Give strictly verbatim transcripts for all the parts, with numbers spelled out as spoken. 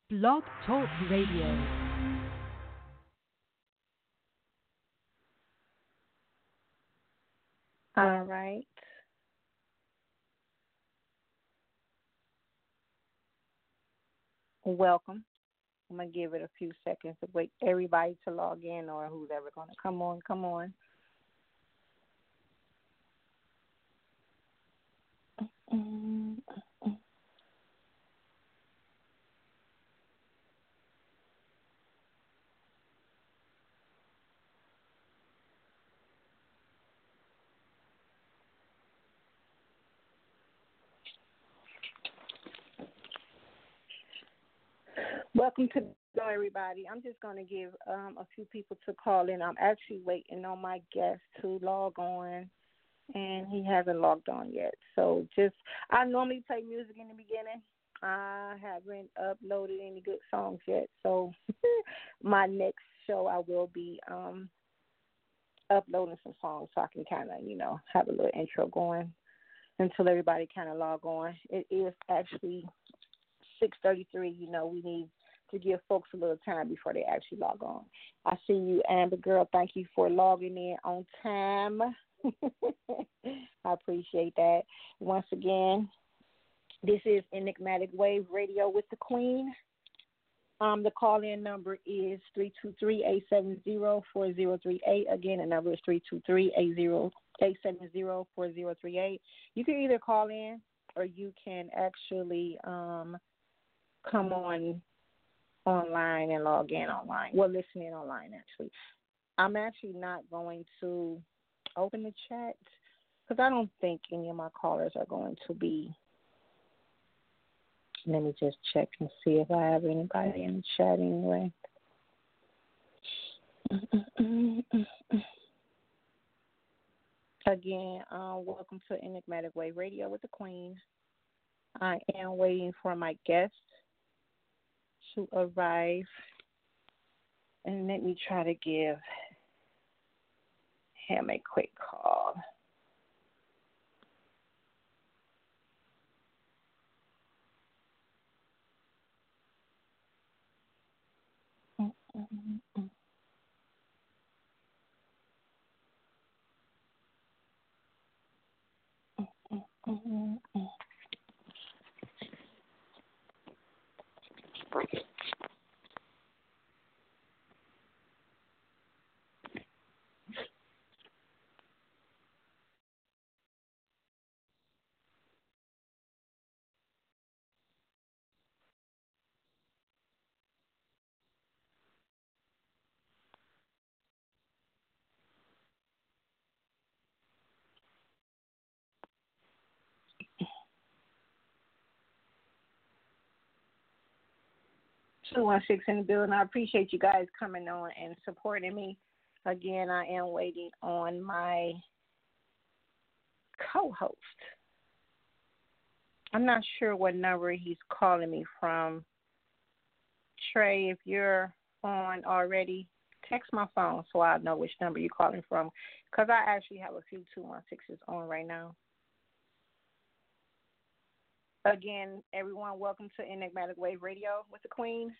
Blog Talk Radio. All right. Welcome. I'm going to give it a few seconds to wait everybody to log in or who's ever going to come on. Come on. Welcome to the show, everybody. I'm just going to give um, a few people to call in. I'm actually waiting on my guest to log on, and he hasn't logged on yet. So just, I normally play music in the beginning. I haven't uploaded any good songs yet. So my next show, I will be um, uploading some songs so I can kind of, you know, have a little intro going until everybody kind of log on. It is actually six thirty-three. You know, we need to give folks a little time before they actually log on. I see you, Amber Girl. Thank you for logging in on time. I appreciate that. Once again, this is Enigmatic Wave Radio with the Queen. Um, the call-in number is three two three, eight seven zero, four zero three eight. Again, the number is three two three, eight seven zero, four zero three eight. You can either call in or you can actually um, come on online and log in online. Well, listen in online, actually. I'm actually not going to open the chat because I don't think any of my callers are going to be. Let me just check and see if I have anybody in the chat anyway. Again, uh, welcome to Enigmatic Wave Radio with the Queen. I am waiting for my guest to arrive. And let me try to give him a quick call. two one six in the building. I appreciate you guys coming on and supporting me. Again, I am waiting on my co-host. I'm not sure what number he's calling me from. Trey, if you're on already, text my phone so I know which number you're calling from because I actually have a few two one sixes on right now. Again, everyone, welcome to Enigmatic Wave Radio with the Queen.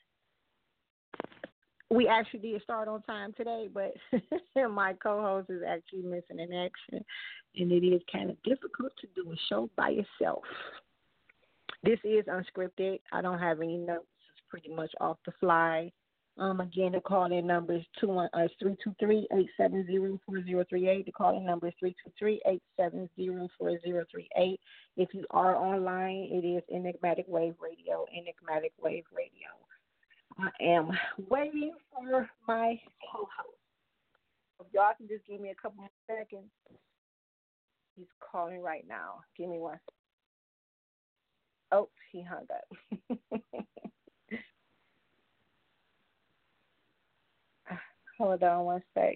We actually did start on time today, but my co-host is actually missing in action, and it is kind of difficult to do a show by yourself. This is unscripted. I don't have any notes. It's pretty much off the fly. Um, again, the call-in number is two one uh, three two three, eight seven zero, four zero three eight. The call-in number is three two three, eight seven zero, four zero three eight. If you are online, it is Enigmatic Wave Radio, Enigmatic Wave Radio. I am waiting for my co-host. If y'all can just give me a couple more seconds. He's calling right now. Give me one. Oh, he hung up. Hold on one sec.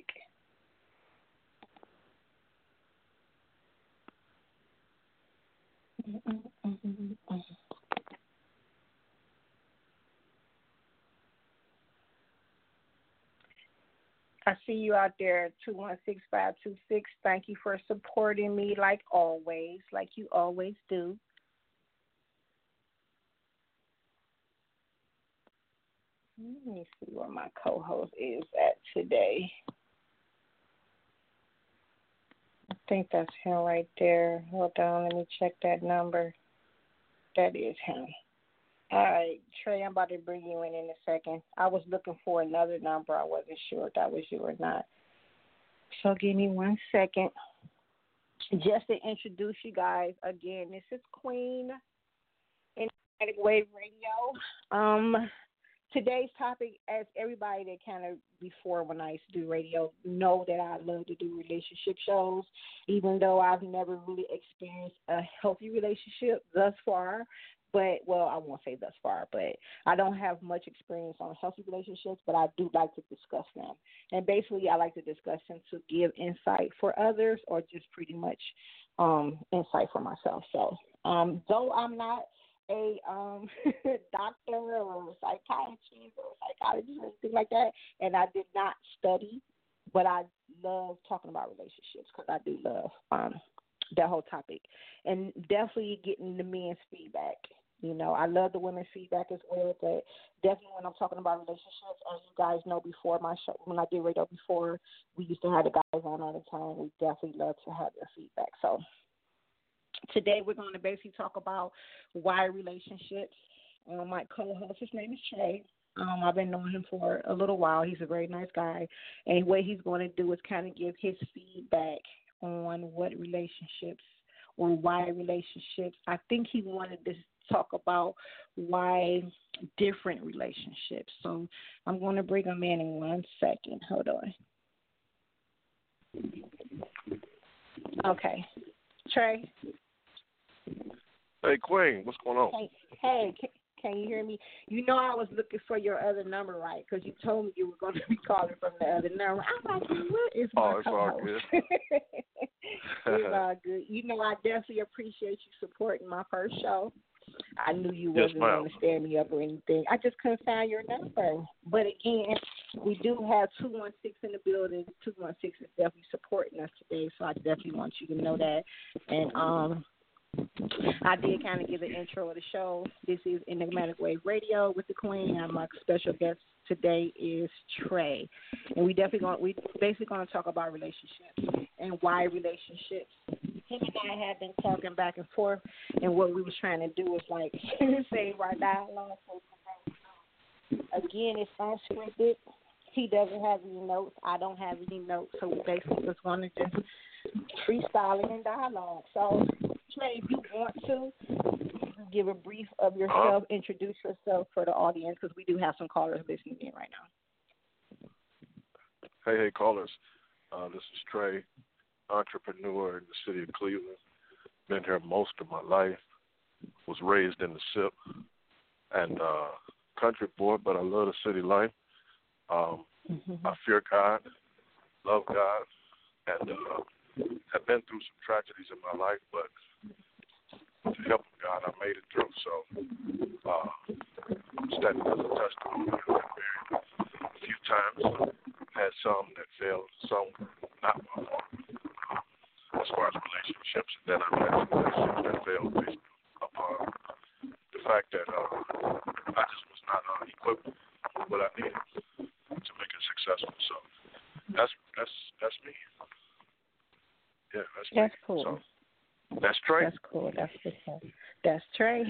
I see you out there, two one six, five two six. Thank you for supporting me like always, like you always do. Let me see where my co-host is at today. I think that's him right there. Hold on, let me check that number. That is him. All right, Trey, I'm about to bring you in in a second. I was looking for another number. I wasn't sure if that was you or not. So give me one second. Just to introduce you guys again, this is Queen in Wave Radio. Um, today's topic, as everybody that kind of before when I used to do radio know that I love to do relationship shows, even though I've never really experienced a healthy relationship thus far. But, well, I won't say thus far, but I don't have much experience on healthy relationships, but I do like to discuss them. And basically, I like to discuss them to give insight for others or just pretty much um, insight for myself. So, um, though I'm not a um, doctor or a psychiatrist or a psychologist or anything like that, and I did not study, but I love talking about relationships because I do love um, that whole topic. And definitely getting the men's feedback. You know, I love the women's feedback as well, but definitely when I'm talking about relationships, as you guys know before my show, when I did radio before, we used to have the guys on all the time. We definitely love to have their feedback. So today we're going to basically talk about why relationships. Um, my co-host, his name is Trey. Um, I've been knowing him for a little while. He's a very nice guy. And what he's going to do is kind of give his feedback on what relationships or why relationships. I think he wanted to talk about why different relationships. So I'm going to bring him in in one second. Hold on. Okay. Trey? Hey, Queen, what's going on? Hey, hey can, can you hear me? You know I was looking for your other number, right? Because you told me you were going to be calling from the other number. I'm like, what is my Oh, it's all good. It's all good. You know, I definitely appreciate you supporting my first show. I knew you wasn't yes, going to stand me up or anything. I just couldn't find your number. But again, we do have two one six in the building. two one six is definitely supporting us today, so I definitely want you to know that. And um, I did kind of give an intro of the show. This is Enigmatic Wave Radio with the Queen, and my special guest today is Trey. And we definitely going we basically going to talk about relationships and why relationships. Him and I have been talking back and forth, and what we was trying to do is like save our dialogue. Again, it's unscripted. He doesn't have any notes. I don't have any notes, so we basically just want to just freestyling and dialogue. So, Trey, if you want to, give a brief of yourself, introduce yourself for the audience, because we do have some callers listening in right now. Hey, hey, callers. Uh, this is Trey, entrepreneur in the city of Cleveland. Been here most of my life. Was raised in the S I P and uh, country boy, but I love the city life. Um, mm-hmm. I fear God, love God, and uh, have been through some tragedies in my life, but to help God, I made it through. So uh, I'm standing as a testimony. I've been married a few times. Had some that failed, some not my fault, uh, as far as relationships. And then I've had some relationships that failed based upon the fact that uh, I just was not uh, equipped with what I needed to make it successful. So that's that's that's me. Yeah, that's me. That's cool. So, that's Trey. That's cool. That's cool. That's Trey.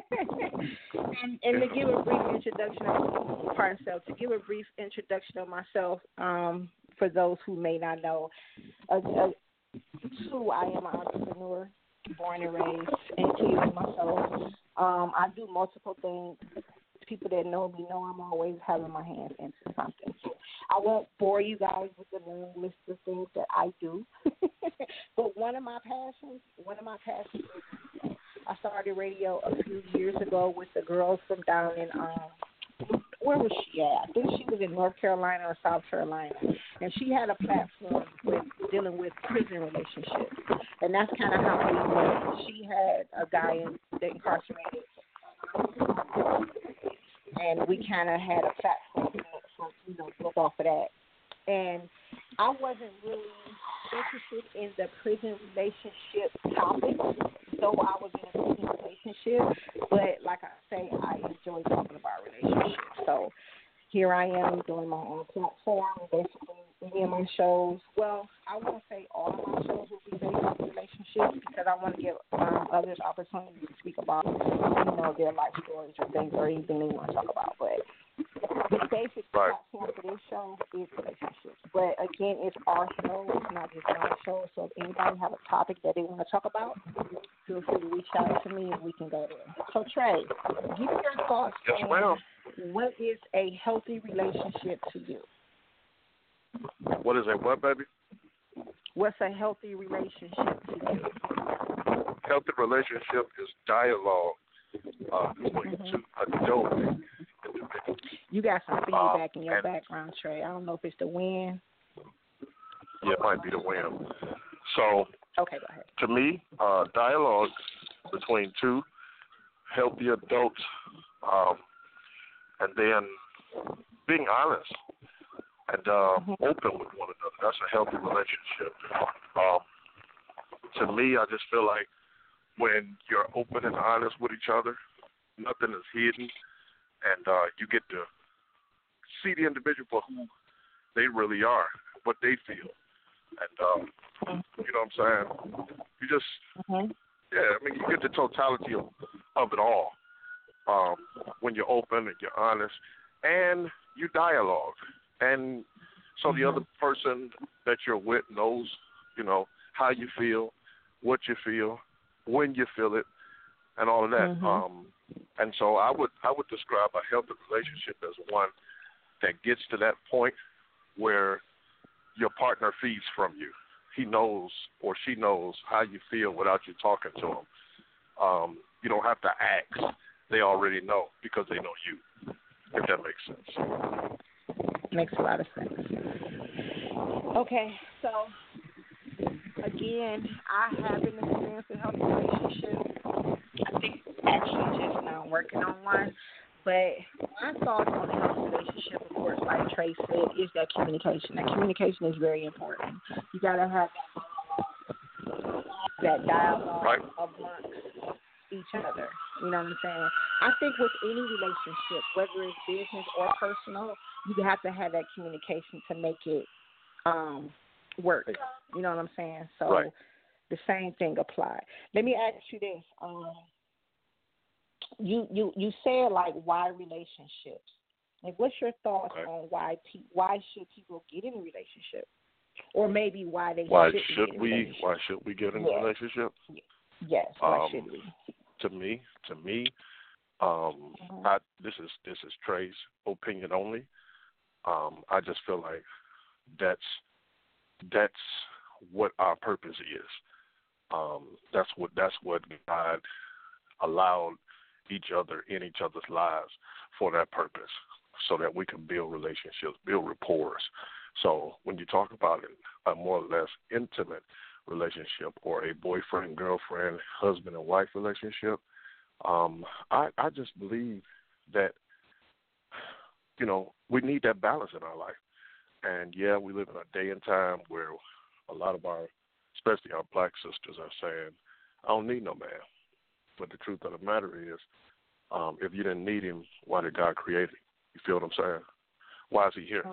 and and to give a brief introduction of pardon self, to give a brief introduction of myself, um, for those who may not know, uh, uh, two, I am an entrepreneur, born and raised in Cleveland myself. Um, I do multiple things. People that know me know I'm always having my hands into something. So I won't bore you guys with the long list of things that I do. But one of my passions, one of my passions is I started radio a few years ago with the girls from down in, um, where was she at? I think she was in North Carolina or South Carolina. And she had a platform with dealing with prison relationships. And that's kind of how we met. She had a guy in, that incarcerated. And we kind of had a platform for, you know, built off of that. And I wasn't really interested in the prison relationship topic, though I was in a prison relationship. But like I say, I enjoy talking about relationships. So here I am doing my own platform. Basically, any of my shows, well, I won't say all of my shows will be based on relationships because I want to give um, others opportunity to speak about, you know, their life stories or things or anything they want to talk about. But the basic right. platform for this show is relationships. But again, it's our show. It's not just my show. So if anybody have a topic that they want to talk about, feel free to reach out to me and we can go there. So Trey, give me your thoughts yes, on ma'am. what is a healthy relationship to you? What is a what, baby? What's a healthy relationship to you? Healthy relationship is dialogue uh, between Mm-hmm. two adult individuals. You got some feedback Um, in your and- background, Trey. I don't know if it's the wind. Yeah, it might be the wind. So, Okay, go ahead. to me, uh, dialogue between two healthy adults, um, and then being honest and uh, Mm-hmm. open with one another. That's a healthy relationship. Um, to me, I just feel like when you're open and honest with each other, nothing is hidden, and uh, you get to see the individual for who they really are, what they feel. And, um, you know what I'm saying? You just, Mm-hmm. yeah, I mean, you get the totality of, of it all um, when you're open and you're honest and you dialogue. And so Mm-hmm. the other person that you're with knows, you know, how you feel, what you feel, when you feel it, and all of that. Mm-hmm. Um, and so I would I would describe a healthy relationship as one that gets to that point where your partner feeds from you. He knows or she knows how you feel without you talking to him. Um, you don't have to ask. They already know because they know you, if that makes sense. Makes a lot of sense. Okay, so again, I have been experiencing a healthy relationship. I think actually just now working on one. But my thoughts on a healthy relationship, of course, like Trey said, is that communication. That communication is very important. You gotta have that dialogue Right. amongst each other. You know what I'm saying? I think with any relationship, whether it's business or personal, you have to have that communication to make it um, work. You know what I'm saying? So right. the same thing applies. Let me ask you this. Um, you, you, you said, like, why relationships? Like, what's your thoughts Okay. on why pe- why should people get in a relationship? Or maybe why they Why shouldn't should get in a we? relationship? Why should we get in Yeah. a relationship? Yes, why Um, should we? To me, to me, um, Mhm. I, this is this is Trey's opinion only. Um, I just feel like that's that's what our purpose is. Um, that's what that's what God allowed each other in each other's lives for that purpose, so that we can build relationships, build rapport. So when you talk about it, a more or less intimate relationship or a boyfriend, girlfriend, husband and wife relationship, um, I, I just believe that, you know, we need that balance in our life. And, yeah, we live in a day and time where a lot of our, especially our black sisters, are saying, I don't need no man. But the truth of the matter is, um, if you didn't need him, why did God create him? You feel what I'm saying? Why is he here?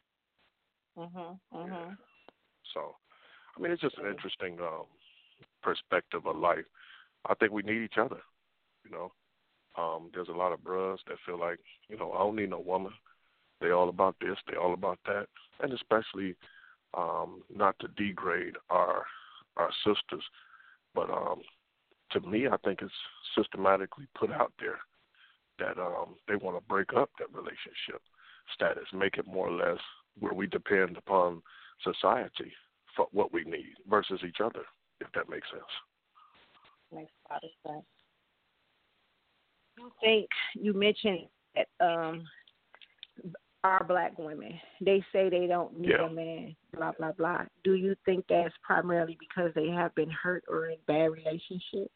Mhm. Mhm. So, I mean, it's just an interesting um, perspective of life. I think we need each other, you know. Um, there's a lot of bros that feel like, you know, I don't need no woman. They all about this, they all about that. And especially um, not to degrade our our sisters, but um, to me, I think it's systematically put out there that um, they want to break up that relationship status, make it more or less where we depend upon society for what we need versus each other, if that makes sense. Makes a lot of sense. I think you mentioned that um, our black women, they say they don't need Yeah. a man, blah, blah, blah. Do you think that's primarily because they have been hurt or in bad relationships?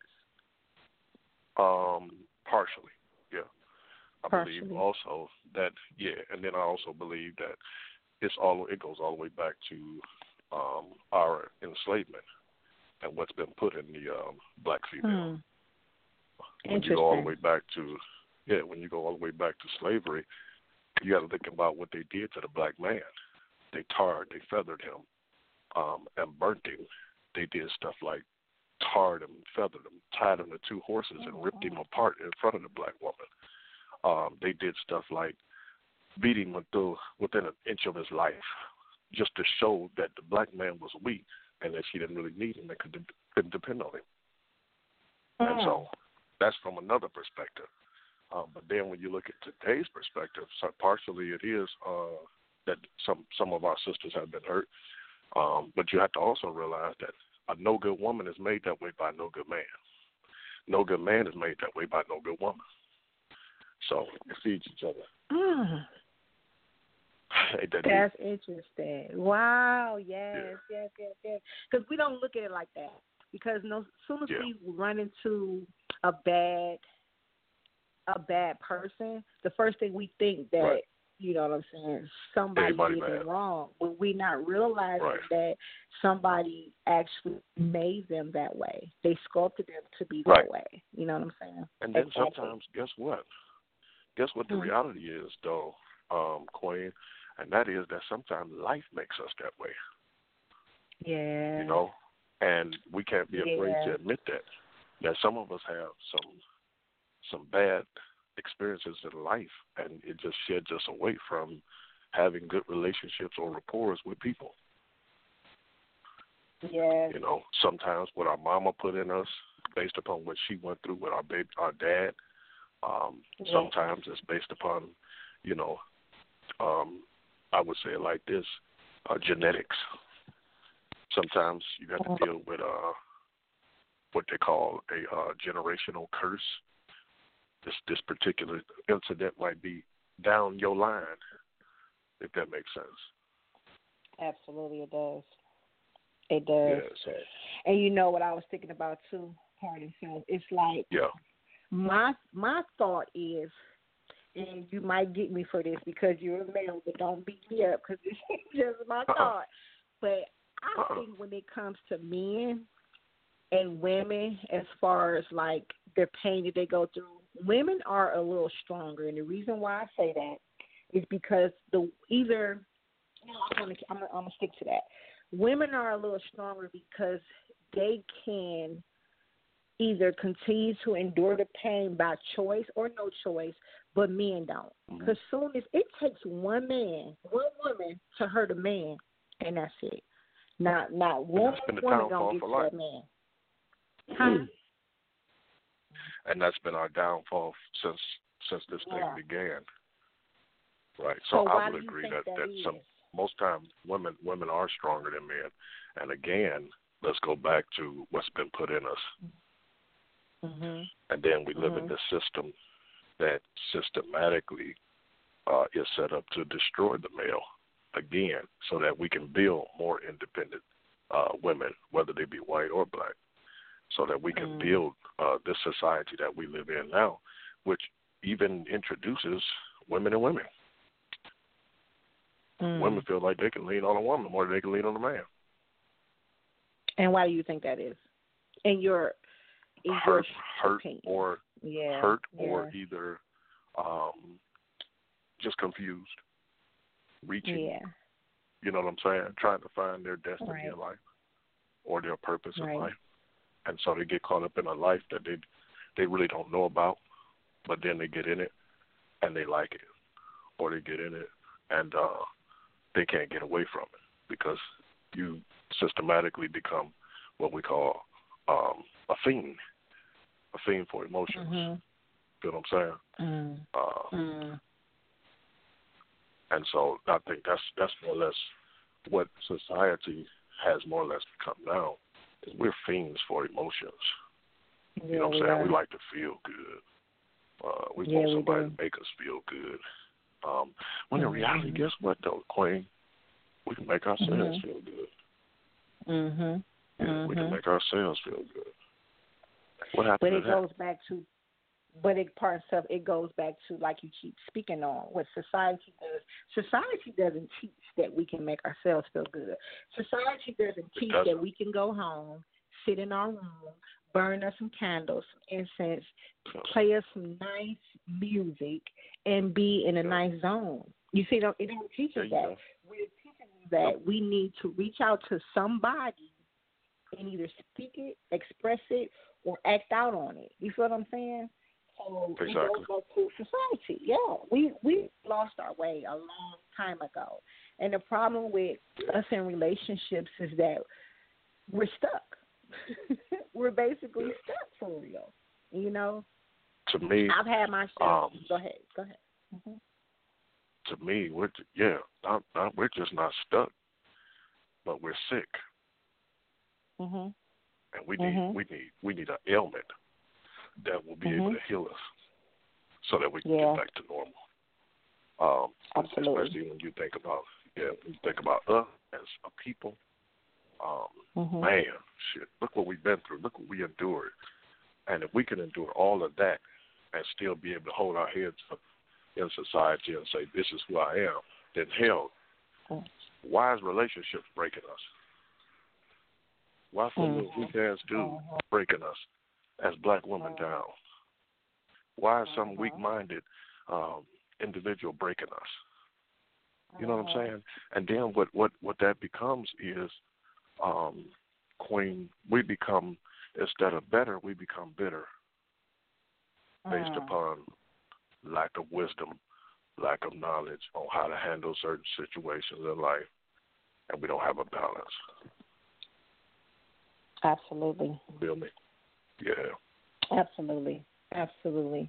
Um, partially, yeah. I Partially. believe also that, yeah, and then I also believe that it's all it goes all the way back to um, our enslavement and what's been put in the um, black female. Hmm. When you go all the way back to, yeah, when you go all the way back to slavery, you got to think about what they did to the black man. They tarred, they feathered him, um, and burnt him. They did stuff like tarred him, feathered him, tied him to two horses, and ripped him apart in front of the black woman. Um, they did stuff like beat him until within an inch of his life, just to show that the black man was weak and that she didn't really need him and could, couldn't depend on him. Mm. And so that's from another perspective. Um, but then when you look at today's perspective, so partially it is uh, that some, some of our sisters have been hurt. Um, but you have to also realize that a no good woman is made that way by a no good man. No good man is made that way by no good woman. So it feeds each other. Mm. Ain't that That's deep? interesting. Wow. Yes, yeah. yes, yes, yes. Because we don't look at it like that. Because no, as soon as yeah. we run into a bad, a bad person, the first thing we think that, right. you know what I'm saying, somebody Anybody did bad. it wrong. But we not realizing right. that somebody actually made them that way. They sculpted them to be right. that way. You know what I'm saying? And then exactly. sometimes, guess what? Guess what the mm-hmm. reality is, though, um, Queen? And that is that sometimes life makes us that way. Yeah. You know? And we can't be afraid yeah. to admit that. That some of us have some some bad experiences in life, and it just sheds us away from having good relationships or rapport with people. Yeah. You know, sometimes what our mama put in us, based upon what she went through with our baby, our dad. Um, yeah. Sometimes it's based upon, you know, um, I would say it like this, uh, genetics. Sometimes you got to deal with uh, what they call a uh, generational curse. This this particular incident might be down your line, if that makes sense. Absolutely, it does. It does. Yeah, so. And you know what I was thinking about too, pardon self. It's like yeah. my my thought is, and you might get me for this because you're a male, but don't beat me up because it's just my uh-uh. thought. But I uh-uh. think when it comes to men and women, as far as like the pain that they go through, women are a little stronger, and the reason why I say that is because the either you know, I'm gonna I'm gonna, I'm gonna stick to that. Women are a little stronger because they can either continue to endure the pain by choice or no choice, but men don't. Because mm-hmm. soon as it takes one man, one woman to hurt a man, and that's it. Not not one woman gonna get to life. that man. Mm-hmm. Huh? And that's been our downfall since since this yeah. thing began. Right. So, so I would agree that, that, that that some most times women women are stronger than men. And again, let's go back to what's been put in us. Mm-hmm. And then we live mm-hmm. in this system that systematically uh, is set up to destroy the male again, so that we can build more independent uh, women, whether they be white or black, so that we can mm. build uh, this society that we live in now, which even introduces women and women. Mm. Women feel like they can lean on a woman more than they can lean on a man. And why do you think that is? In your, in hurt, your hurt, opinion. or yeah. hurt, yeah. or either um, just confused, reaching. Yeah. You know what I'm saying? Trying to find their destiny right. in life or their purpose right. in life, and so they get caught up in a life that they they really don't know about, but then they get in it and they like it, or they get in it and uh, they can't get away from it because you systematically become what we call um, a fiend, a fiend for emotions. Mm-hmm. You know what I'm saying? Mm. Uh, mm. And so I think that's that's more or less what society has more or less become now. Is we're fiends for emotions. Yeah, you know what I'm we saying? are. We like to feel good. Uh, we yeah, want we somebody do. to make us feel good. Um, when mm-hmm. in reality, guess what though, Queen? We can make ourselves mm-hmm. feel good. Mhm. Yeah, mm-hmm. we can make ourselves feel good. What happened But to it that? goes back to, but it part of it goes back to like you keep speaking on what society does. Society doesn't teach that we can make ourselves feel good. Society doesn't teach doesn't. that we can go home, sit in our room, burn us some candles, some incense, play us some nice music, and be in a nice zone. You see, it don't, it don't teach us that. Go. We're teaching us that we need to reach out to somebody and either speak it, express it, or act out on it. You feel what I'm saying? So exactly. It goes back to society. Yeah, we we lost our way a long time ago. And the problem with us in relationships is that we're stuck. We're basically yeah. stuck for real. You know? To me, I've had my share. Um, go ahead. Go ahead. Mm-hmm. To me, we're yeah, not, not, we're just not stuck, but we're sick, Mhm. and we need mm-hmm. we need we need an ailment that will be mm-hmm. able to heal us, so that we can yeah. get back to normal. Um, Absolutely. Especially when you think about yeah, when you think about us as a people. Um, mm-hmm. Man, shit! Look what we've been through. Look what we endured, and if we can endure all of that and still be able to hold our heads up in society and say, this is who I am, then hell, why is relationships breaking us? Why some little weak ass dude breaking us as black women down? Why is some weak minded um, individual breaking us? You know what I'm saying? And then what, what, what that becomes is, um, Queen, we become, instead of better, we become bitter based mm. upon lack of wisdom, lack of knowledge on how to handle certain situations in life, and we don't have a balance. Absolutely. Feel me? Yeah. Absolutely. Absolutely.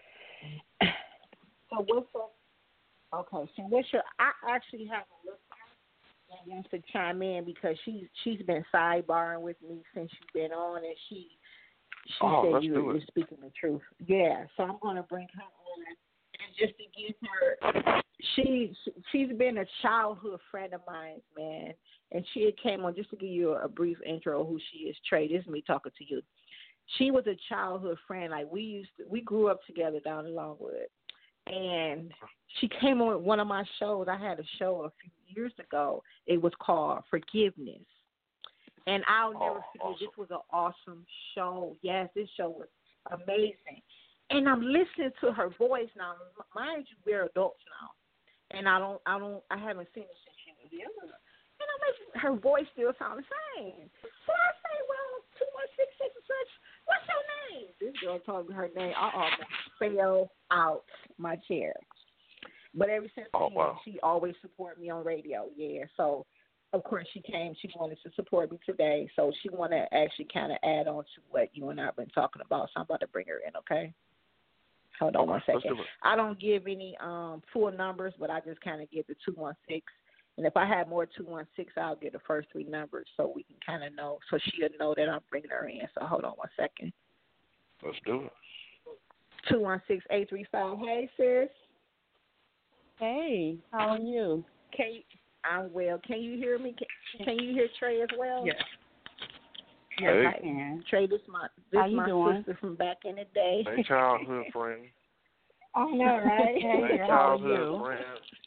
So what's up? Okay, so what's your, I actually have a listener that wants to chime in because she's she's been sidebarring with me since you've been on, and she she oh, said let's you, do you're it. speaking the truth. Yeah, so I'm going to bring her on, and just to give her, she she's been a childhood friend of mine, man, and she had came on just to give you a, a brief intro of who she is. Trey, this is me talking to you. She was a childhood friend. Like we used to, we grew up together down in Longwood. And she came on one of my shows. I had a show a few years ago. It was called Forgiveness. And I'll never oh, forget, awesome. This was an awesome show. Yes, this show was amazing. And I'm listening to her voice now. Mind you, we're adults now. And I don't, I don't, I haven't seen her since she was younger. And I'm like, her voice still sounds the same. So I say, well, two one six six and such, what's your name? This girl told me her name. I almost fell out my chair. But ever since oh, then, wow. she always supported me on radio. Yeah, so of course she came. She wanted to support me today. So she wanted to actually kind of add on to what you and I have been talking about. So I'm about to bring her in. Okay. Hold on okay, one second. do I don't give any um, full numbers, but I just kind of give the two one six. And if I have more two one six, I'll get the first three numbers so we can kind of know, so she'll know that I'm bringing her in. So hold on one second. Let's do it. two one six, eight three five. Hey, sis. Hey, how are you? Can you, I'm well. Can you hear me? Can, can you hear Trey as well? Yes. Yes, hey. I can. Trey, this my this how you my doing? sister from back in the day. Hey, childhood friend. I know, right? Hey, Hey, how are childhood you? friend.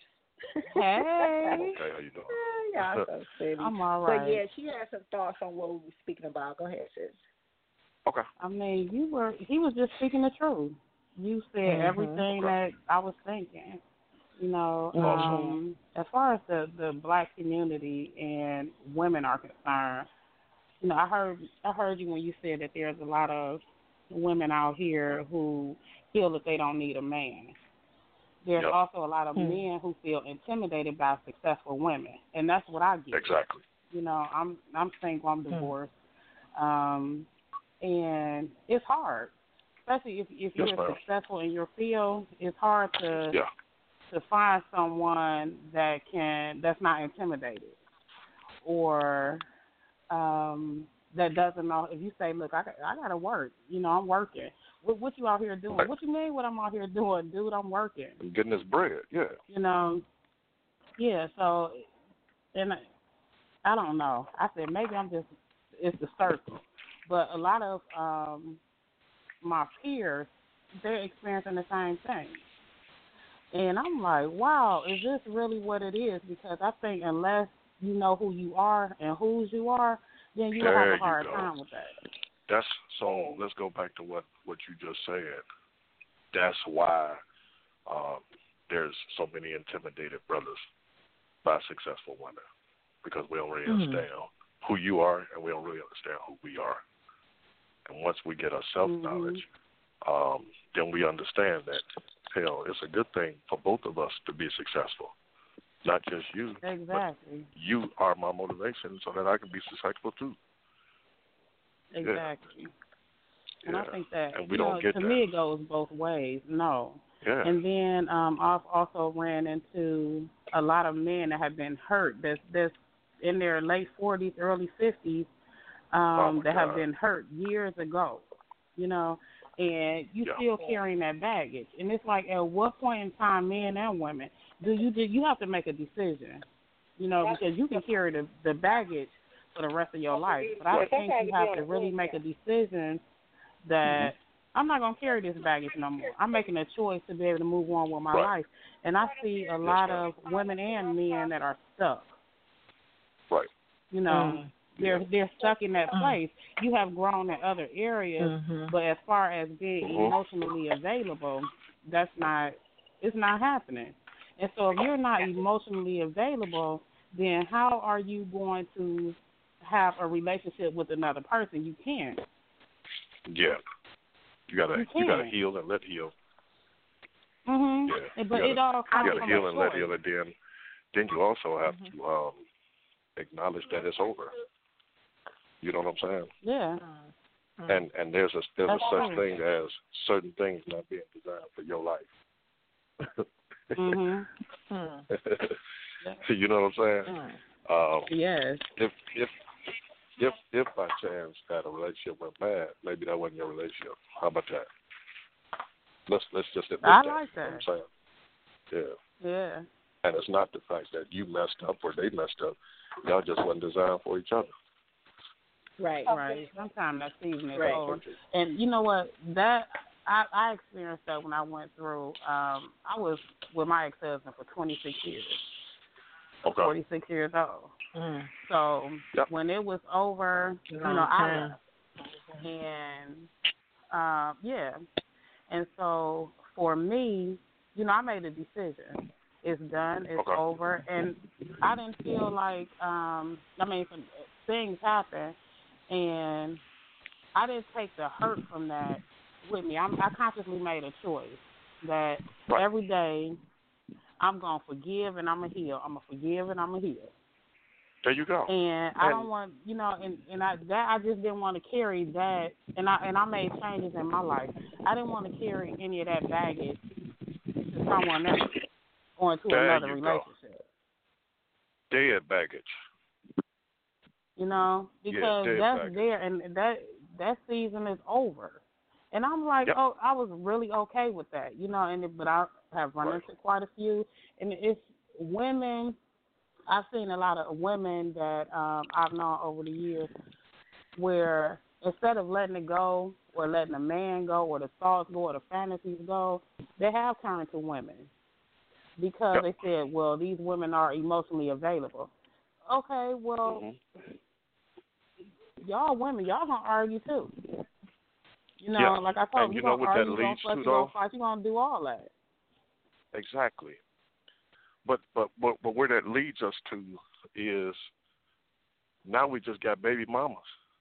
Hey. Okay, how you doing? Y'all so silly. I'm all right. But yeah, she had some thoughts on what we were speaking about. Go ahead, sis. Okay. I mean, you were. He was just speaking the truth. You said Mm-hmm. everything that I was thinking. You know, Mm-hmm. um, as far as the the black community and women are concerned, you know, I heard I heard you when you said that there's a lot of women out here who feel that they don't need a man. There's Yep. also a lot of Hmm. men who feel intimidated by successful women, and that's what I get. Exactly. You know, I'm I'm single, I'm divorced, um, and it's hard, especially if if Yes, you're ma'am. successful in your field. It's hard to Yeah. to find someone that can that's not intimidated or um, that doesn't know. If you say, "Look, I got, I got to work," you know, I'm working. What, what you out here doing? Right. What you mean? What I'm out here doing, dude? I'm working. I'm getting this bread. Yeah. You know, yeah. So, and I, I don't know. I said maybe I'm just it's the circle, but a lot of um, my peers, they're experiencing the same thing. And I'm like, wow, is this really what it is? Because I think unless you know who you are and whose you are, then you will have There a hard you go. time with that. that's so. Let's go back to what what you just said. That's why um, there's so many intimidated brothers by successful women, because we don't really mm-hmm. understand who you are, and we don't really understand who we are. And once we get our self-knowledge, mm-hmm. um, then we understand that, hell, it's a good thing for both of us to be successful, not just you. Exactly. You are my motivation so that I can be successful too. Exactly. Yeah. And yeah. I think that, and we you don't know, get to that. me it goes both ways. No. Yeah. And then um, I've also ran into a lot of men that have been hurt, that's, that's in their late forties, early fifties, um, oh that God. have been hurt years ago, you know, and you yeah. still carrying that baggage. And it's like, at what point in time, men and women, do you do you have to make a decision, you know, because you can carry the, the baggage for the rest of your life. But I think you have to really make a decision that mm-hmm. I'm not going to carry this baggage no more. I'm making a choice to be able to move on with my right. life. And I see a lot of women and men that are stuck. Right. You know, mm-hmm. they're they're stuck in that place. You have grown in other areas, mm-hmm. but as far as being mm-hmm. emotionally available, that's not, it's not happening. And so if you're not emotionally available, then how are you going to have a relationship with another person? You can't. Yeah. You gotta you, you gotta heal and let heal. Mhm. Yeah. But gotta, it all comes you gotta from heal a and choice. let heal, and then then you also have mm-hmm. to um, acknowledge that it's over. You know what I'm saying? Yeah. Mm-hmm. And and there's a there's That's a such true. thing as certain things not being designed for your life. mhm. You know what I'm saying? Um, yes. If if if if by chance that a relationship went bad, maybe that wasn't your relationship. How about that? Let's let's just admit I that. like that. You know what I'm saying? Yeah. Yeah. And it's not the fact that you messed up or they messed up. Y'all just wasn't designed for each other. Right. Right. Sometimes that season is right. over. And you know what? That I, I experienced that when I went through. Um, I was with my ex-husband for twenty-six years. Okay. forty-six years old. Mm. So yep. when it was over, you Long know, time. I left. And uh, yeah. And so for me, you know, I made a decision. It's done. It's okay. over. And I didn't feel like, um, I mean, some things happened, and I didn't take the hurt from that with me. I'm, I consciously made a choice that right. every day I'm going to forgive and I'm going to heal. I'm going to forgive and I'm going to heal. There you go. And, and I don't want, you know, and, and I that I just didn't want to carry that, and I and I made changes in my life. I didn't want to carry any of that baggage to someone else or into there another you relationship. Go. Dead baggage. You know, because yeah, that's baggage. there, and that that season is over. And I'm like, yep. oh, I was really okay with that, you know. And but I have run right. into quite a few, and it's women. I've seen a lot of women that um, I've known over the years where instead of letting it go or letting a man go or the thoughts go or the fantasies go, they have turned to women because yep. they said, well, these women are emotionally available. Okay, well, mm-hmm. y'all women, y'all going to argue too. You know, yeah. like I told you, you, you're going to argue, you're going to fuss, you're going to fight, you're going to do all that. Exactly. But, but but but where that leads us to is now we just got baby mamas.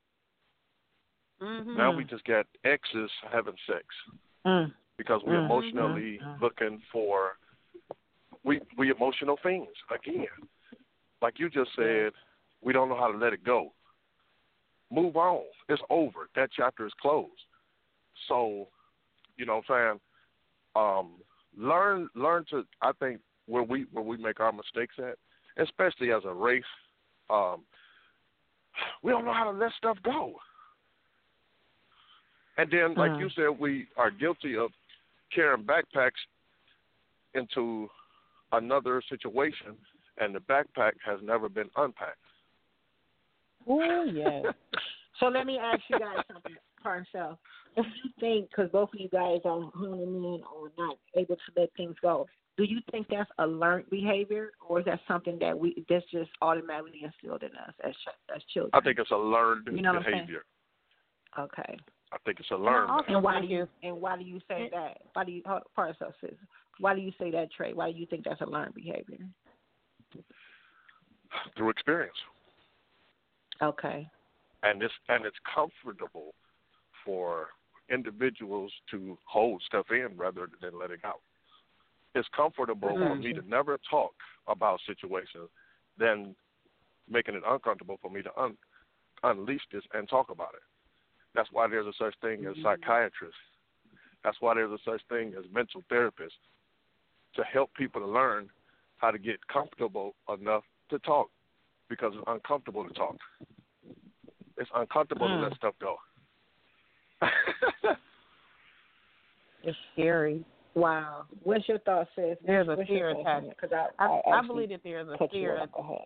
Mm-hmm. Now we just got exes having sex mm. because we're mm. emotionally mm. looking for we we emotional things again. Like you just said, we don't know how to let it go. Move on. It's over. That chapter is closed. So, you know what I'm saying? Um, learn learn to I think. Where we where we make our mistakes at, especially as a race, um, we don't know how to let stuff go. And then, like mm. you said, we are guilty of carrying backpacks into another situation, and the backpack has never been unpacked. Oh, yes. So let me ask you guys something, Pardon self. If you think, because both of you guys are honing in on not able to let things go, do you think that's a learned behavior, or is that something that we that's just automatically instilled in us as as children? I think it's a learned you know behavior. Okay. I think it's a learned. And why do you and why do you say that? Why do you hold part of yourself, sis? Why do you say that, Trey? Why do you think that's a learned behavior? Through experience. Okay. And it's and it's comfortable for individuals to hold stuff in rather than let it out. It's comfortable mm-hmm. for me to never talk about situations than making it uncomfortable for me to un- unleash this and talk about it. That's why there's a such thing as psychiatrists. That's why there's a such thing as mental therapists, to help people to learn how to get comfortable enough to talk, because it's uncomfortable to talk. It's uncomfortable mm. to let stuff go. It's scary. Wow. What's your thought, sis? There's a What's fear attached. I, I, I, I believe that there's a fear.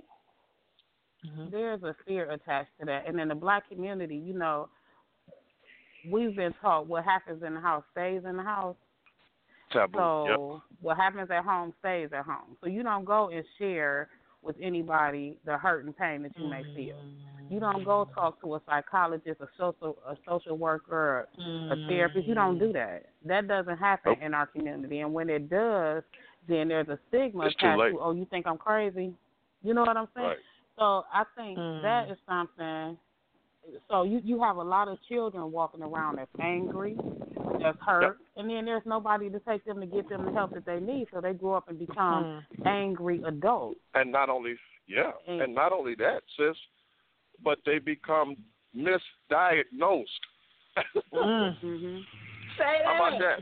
Mm-hmm. There's a fear attached to that. And in the black community, you know, we've been taught what happens in the house stays in the house. Taboo. So yep. what happens at home stays at home. So you don't go and share with anybody the hurt and pain that you mm-hmm. may feel. You don't go talk to a psychologist, a social a social worker, mm-hmm. a therapist. You don't do that. That doesn't happen nope. in our community. And when it does, then there's a stigma it's attached to, oh, you think I'm crazy? You know what I'm saying? Right. So I think mm. that is something. So you, you have a lot of children walking around that's angry, that's hurt, yep. and then there's nobody to take them to get them the help that they need. So they grow up and become mm. angry adults. And not only, yeah, and, and not only that, sis, but they become misdiagnosed. mm-hmm. Say that. How about that?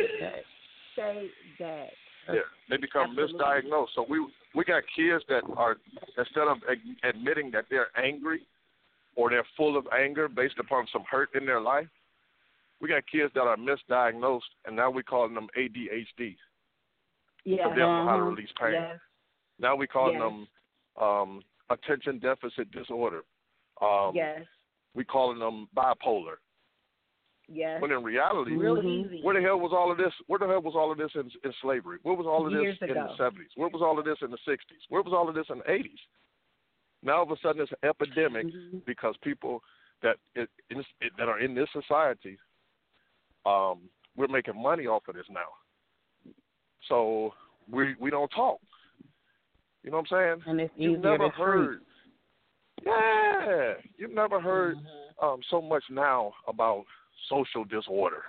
Say that. Yeah, they become Absolutely. misdiagnosed. So we we got kids that are, instead of admitting that they're angry or they're full of anger based upon some hurt in their life, we got kids that are misdiagnosed, and now we're calling them A D H D. Yeah. Because they don't know how to uh-huh. release pain. Yes. Now we're calling yes. them um, attention deficit disorder. Um, yes. We're calling them bipolar. Yes. When in reality, Real easy. where the hell was all of this? Where the hell was all of this in, in slavery? Where was all of Years this ago. in the seventies? Where was all of this in the sixties? Where was all of this in the eighties? Now all of a sudden it's an epidemic mm-hmm. because people that it, it, that are in this society, um, we're making money off of this now. So we we don't talk. You know what I'm saying? And it's You've easier never to heard. treat. Yeah, you've never heard mm-hmm. um, so much now about social disorder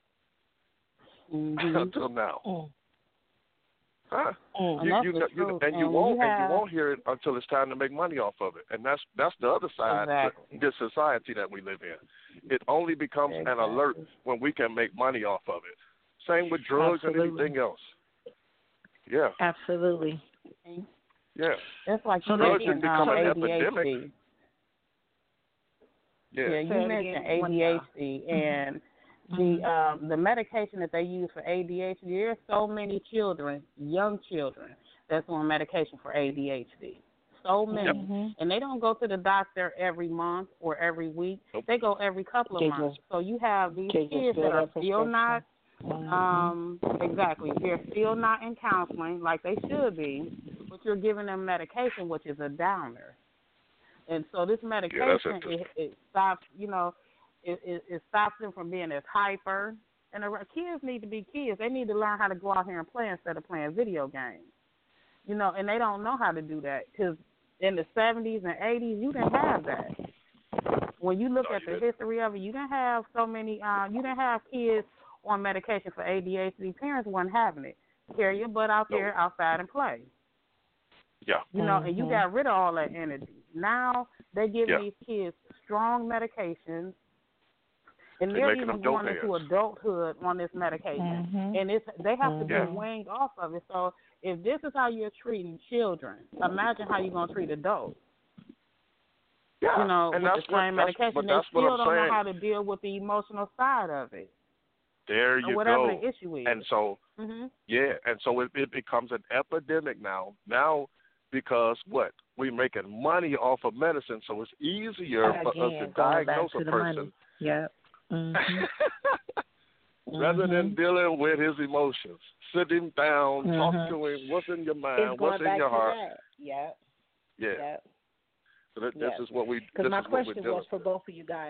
mm-hmm. until now. Mm. Huh? Mm. You, and, you, you, you, and, and you won't you have... and you won't hear it until it's time to make money off of it, and that's that's the other side exactly. of this society that we live in. It only becomes exactly. an alert when we can make money off of it. Same with drugs Absolutely. and anything else. Yeah. Absolutely. Yeah. That's like so you mentioned um, A D H D. Yeah. yeah, you mentioned A D H D, and the um, the medication that they use for A D H D. There's so many children, young children, that's on medication for A D H D. So many, mm-hmm. and they don't go to the doctor every month or every week. Nope. They go every couple of they months. Just, so you have these kids that are still not. Mm-hmm. Um, exactly. They're still not in counseling like they should be, but you're giving them medication, which is a downer. And so this medication, yeah, it, it stops, you know, it, it, it stops them from being as hyper. And the kids need to be kids. They need to learn how to go out here and play instead of playing video games. You know, and they don't know how to do that because in the seventies and eighties, you didn't have that. When you look no, at you the didn't. history of it, you didn't have so many, uh, you didn't have kids on medication for A D H D. Parents weren't having it. Carry your butt out there, no. outside, and play. Yeah. You know, mm-hmm. and you got rid of all that energy. Now they're giving yeah. these kids strong medications, and they're, they're even going into adulthood on this medication. Mm-hmm. And it's they have mm-hmm. to be weaned off of it. So if this is how you're treating children, imagine how you're going to treat adults. Yeah. You know, and with that's the same what, medication, that's, they that's still what I'm don't saying. know how to deal with the emotional side of it. There you or whatever go. the issue is. And so, mm-hmm. yeah, and so it, it becomes an epidemic now. Now, because what? We're making money off of medicine, so it's easier Again, for us to going diagnose back a to person. Yep. Mm-hmm. Rather mm-hmm. than dealing with his emotions. Sit him down, mm-hmm. talk to him, what's in your mind, it's what's going in back your to heart. That. Yep. Yeah. Yep. So that, yep. this is what we. Because my is question what we're was for with. both of you guys.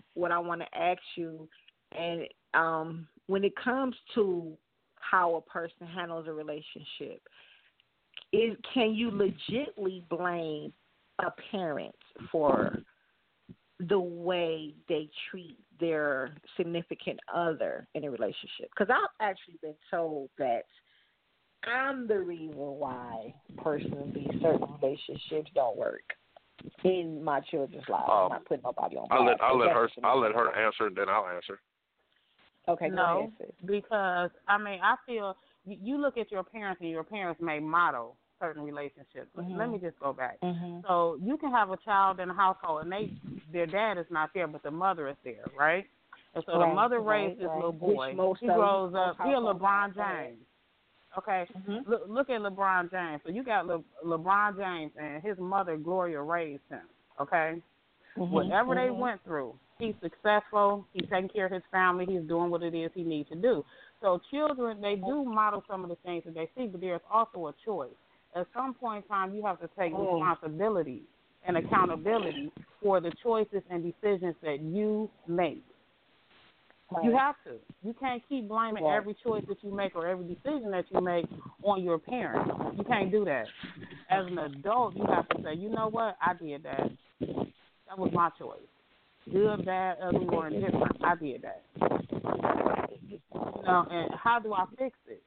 what I want to ask you, and um, when it comes to how a person handles a relationship, is can you legitimately blame a parent for the way they treat their significant other in a relationship? Because I've actually been told that I'm the reason why, personally, certain relationships don't work in my children's lives. Um, I'm not putting nobody on. I'll let blast, I'll but let her that's just I'll let me. her answer, and then I'll answer. Okay, go No, ahead, sis. because I mean, I feel you, you look at your parents, and your parents may model certain relationships. Mhm. Let me just go back. Mhm. So you can have a child in a household, and they their dad is not there, but the mother is there, right? And so Right, the mother right, raised this right. little Which boy. most He of- grows most up. He a households LeBron are, right. James. Okay, Mhm. look, look at LeBron James. So you got Le, LeBron James, and his mother Gloria raised him. Okay, Mhm. whatever they Mhm. went through, he's successful. He's taking care of his family. He's doing what it is he needs to do. So children, they do model some of the things that they see, but there's also a choice. At some point in time, you have to take Mm. responsibility and accountability for the choices and decisions that you make. Right. You have to. You can't keep blaming Right. every choice that you make or every decision that you make on your parents. You can't do that. As an adult, you have to say, you know what, I did that. That was my choice. Good, bad, ugly, or indifferent, I did that. You know, and how do I fix it?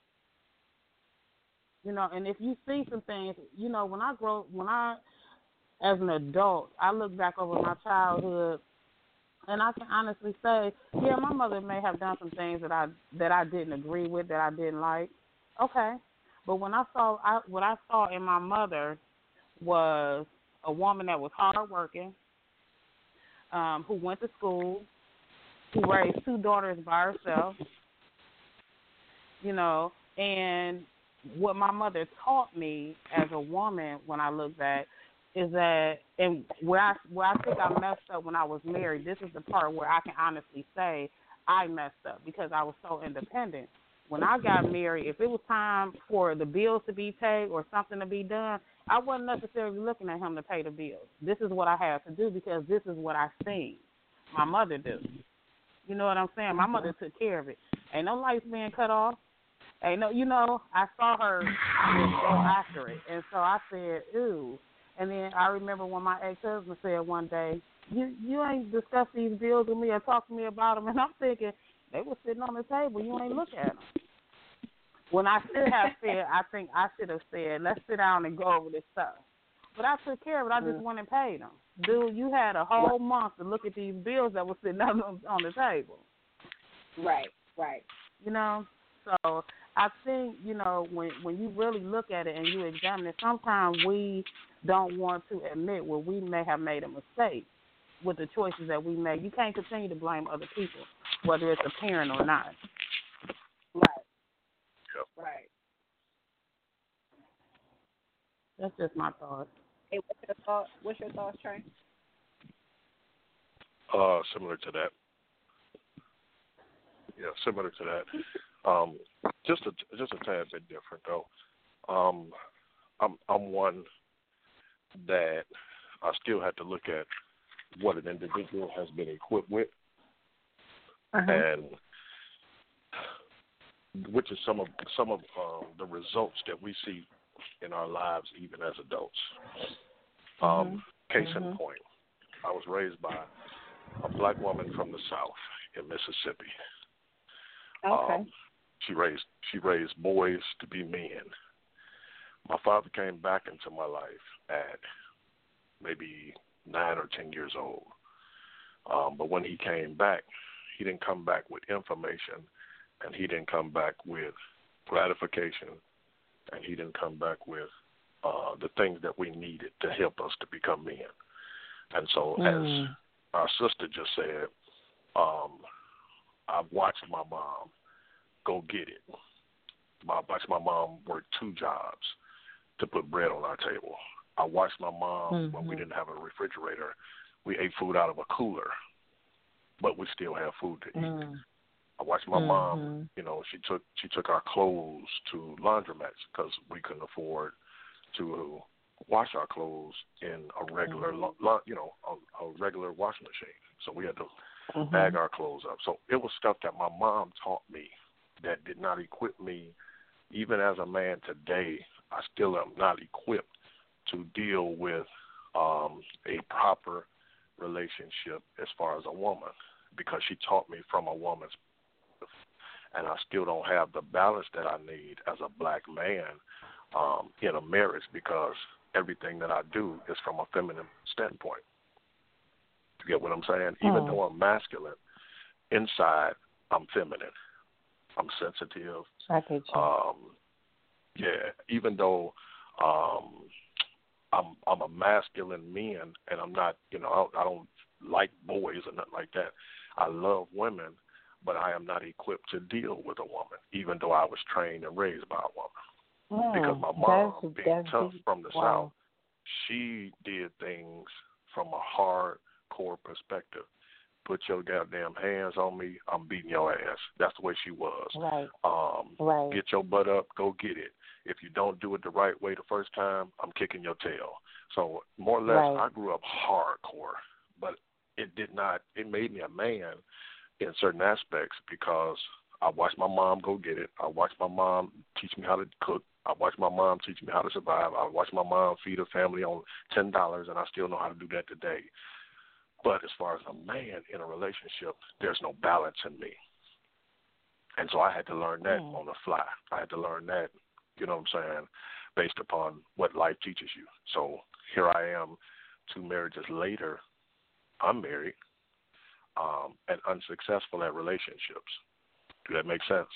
You know, and if you see some things, you know, when I grow, when I, as an adult, I look back over my childhood, and I can honestly say, yeah, my mother may have done some things that I that I didn't agree with, that I didn't like. Okay, but when I saw, I, what I saw in my mother was a woman that was hardworking, um, who went to school, who raised two daughters by herself. You know, and what my mother taught me as a woman, when I look back, is that, and where I where I think I messed up when I was married, this is the part where I can honestly say I messed up because I was so independent. When I got married, if it was time for the bills to be paid or something to be done, I wasn't necessarily looking at him to pay the bills. This is what I had to do because this is what I seen my mother do. You know what I'm saying? My mother took care of it. Ain't no lights being cut off. Ain't no, you know, I saw her just go after it. And so I said, ooh. And then I remember when my ex-husband said one day, you you ain't discussed these bills with me or talked to me about them. And I'm thinking, they were sitting on the table. You ain't look at them. When I should have said, I think I should have said, let's sit down and go over this stuff. But I took care of it. I just went and paid them. Dude, you had a whole month to look at these bills that were sitting on, on the table. Right, right. You know? So I think, you know, when when you really look at it and you examine it, sometimes we don't want to admit where we may have made a mistake with the choices that we made. You can't continue to blame other people, whether it's a parent or not. Right. Yep. Right. That's just my thoughts. Hey, what's your thoughts? What's your thoughts, Trey? Uh, similar to that. Yeah, similar to that. Um, just a just a tad bit different though. Um, I'm I'm one that I still have to look at what an individual has been equipped with, Uh-huh. and which is some of some of um, the results that we see in our lives, even as adults. Um, Mhm. Case Mhm. in point, I was raised by a black woman from the South in Mississippi. Okay. Um, she raised she raised boys to be men. My father came back into my life at maybe nine or ten years old. Um, but when he came back, he didn't come back with information, and he didn't come back with gratification, and he didn't come back with uh, the things that we needed to help us to become men. And so, Mm. as our sister just said, um, I've watched my mom go get it. I watched my mom work two jobs to put bread on our table. I watched my mom Mm-hmm. when we didn't have a refrigerator. We ate food out of a cooler, but we still have food to eat. Mm. I watched my Mm-hmm. mom. You know, she took she took our clothes to laundromats because we couldn't afford to wash our clothes in a regular, Mm-hmm. lo- lo- you know, a, a regular washing machine. So we had to Mm-hmm. bag our clothes up. So it was stuff that my mom taught me that did not equip me. Even as a man today, I still am not equipped to deal with um, a proper relationship as far as a woman, because she taught me from a woman's perspective, and I still don't have the balance that I need as a black man um, in a marriage, because everything that I do is from a feminine standpoint. You get what I'm saying? Mm. Even though I'm masculine, inside I'm feminine. I'm sensitive. I get you. Um, yeah, even though um, I'm I'm a masculine man, and I'm not, you know, I don't, I don't like boys or nothing like that. I love women, but I am not equipped to deal with a woman, even though I was trained and raised by a woman. Mm, Because my mom, that's, being that's tough deep. from the Wow. South, she did things from a hardcore perspective. Put your goddamn hands on me, I'm beating your ass. That's the way she was. Right. Um, Right. Get your butt up, go get it. If you don't do it the right way the first time, I'm kicking your tail. So more or less, Right. I grew up hardcore, but it did not, it made me a man in certain aspects, because I watched my mom go get it. I watched my mom teach me how to cook. I watched my mom teach me how to survive. I watched my mom feed her family on ten dollars, and I still know how to do that today. But as far as a man in a relationship, there's no balance in me. And so I had to learn that Mm. on the fly. I had to learn that, you know what I'm saying, based upon what life teaches you. So here I am, two marriages later, I'm married, um, and unsuccessful at relationships. Do that make sense?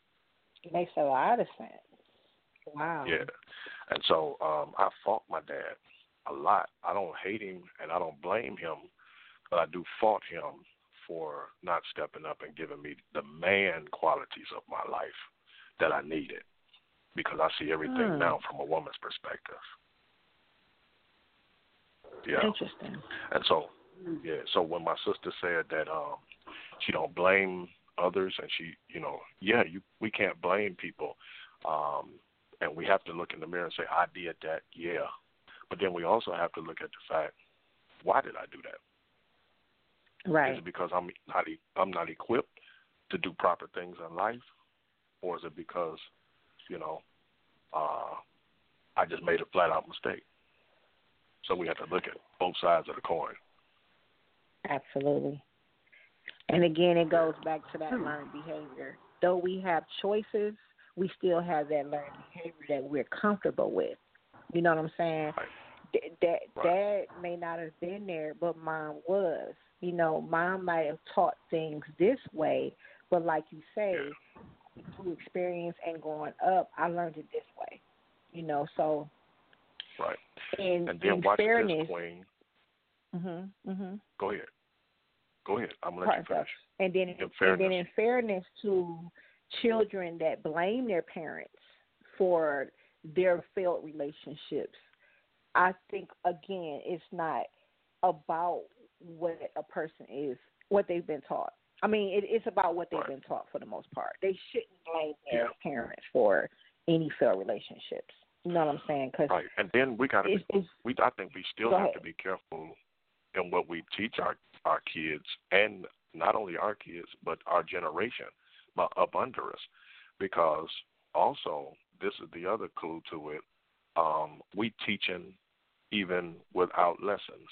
It makes a lot of sense. Wow. Yeah. And so um, I fought my dad a lot. I don't hate him and I don't blame him, but I do fault him for not stepping up and giving me the man qualities of my life that I needed, because I see everything Hmm. now from a woman's perspective. Yeah. Interesting. And so, yeah, so when my sister said that um, she don't blame others, and she, you know, yeah, you we can't blame people, um, and we have to look in the mirror and say, I did that, yeah. But then we also have to look at the fact, why did I do that? Right. Is it because I'm not e- I'm not equipped to do proper things in life, or is it because, you know, uh, I just made a flat out mistake? So we have to look at both sides of the coin. Absolutely. And again, it goes back to that learned behavior. Though we have choices, we still have that learned behavior that we're comfortable with. You know what I'm saying? Right. Th- that Right. Dad may not have been there, but Mom was. You know, Mom might have taught things this way, but like you say, Yeah. through experience and growing up, I learned it this way. You know, so Right. in, And then in watch fairness, this, Queen. mhm, mhm. Go ahead. Go ahead. I'm going to let you finish. And then, In and fairness. then in fairness to children that blame their parents for their failed relationships, I think, again, it's not about what a person is, what they've been taught. I mean, it, it's about what they've Right. been taught for the most part. They shouldn't blame their Yeah. parents for any failed relationships. You know what I'm saying? Cause Right. And then we got to it's, be, it's, we, I think we still Go have ahead. to be careful in what we teach our, our kids, and not only our kids, but our generation up under us. Because also, this is the other clue to it, um, we teaching even without lessons,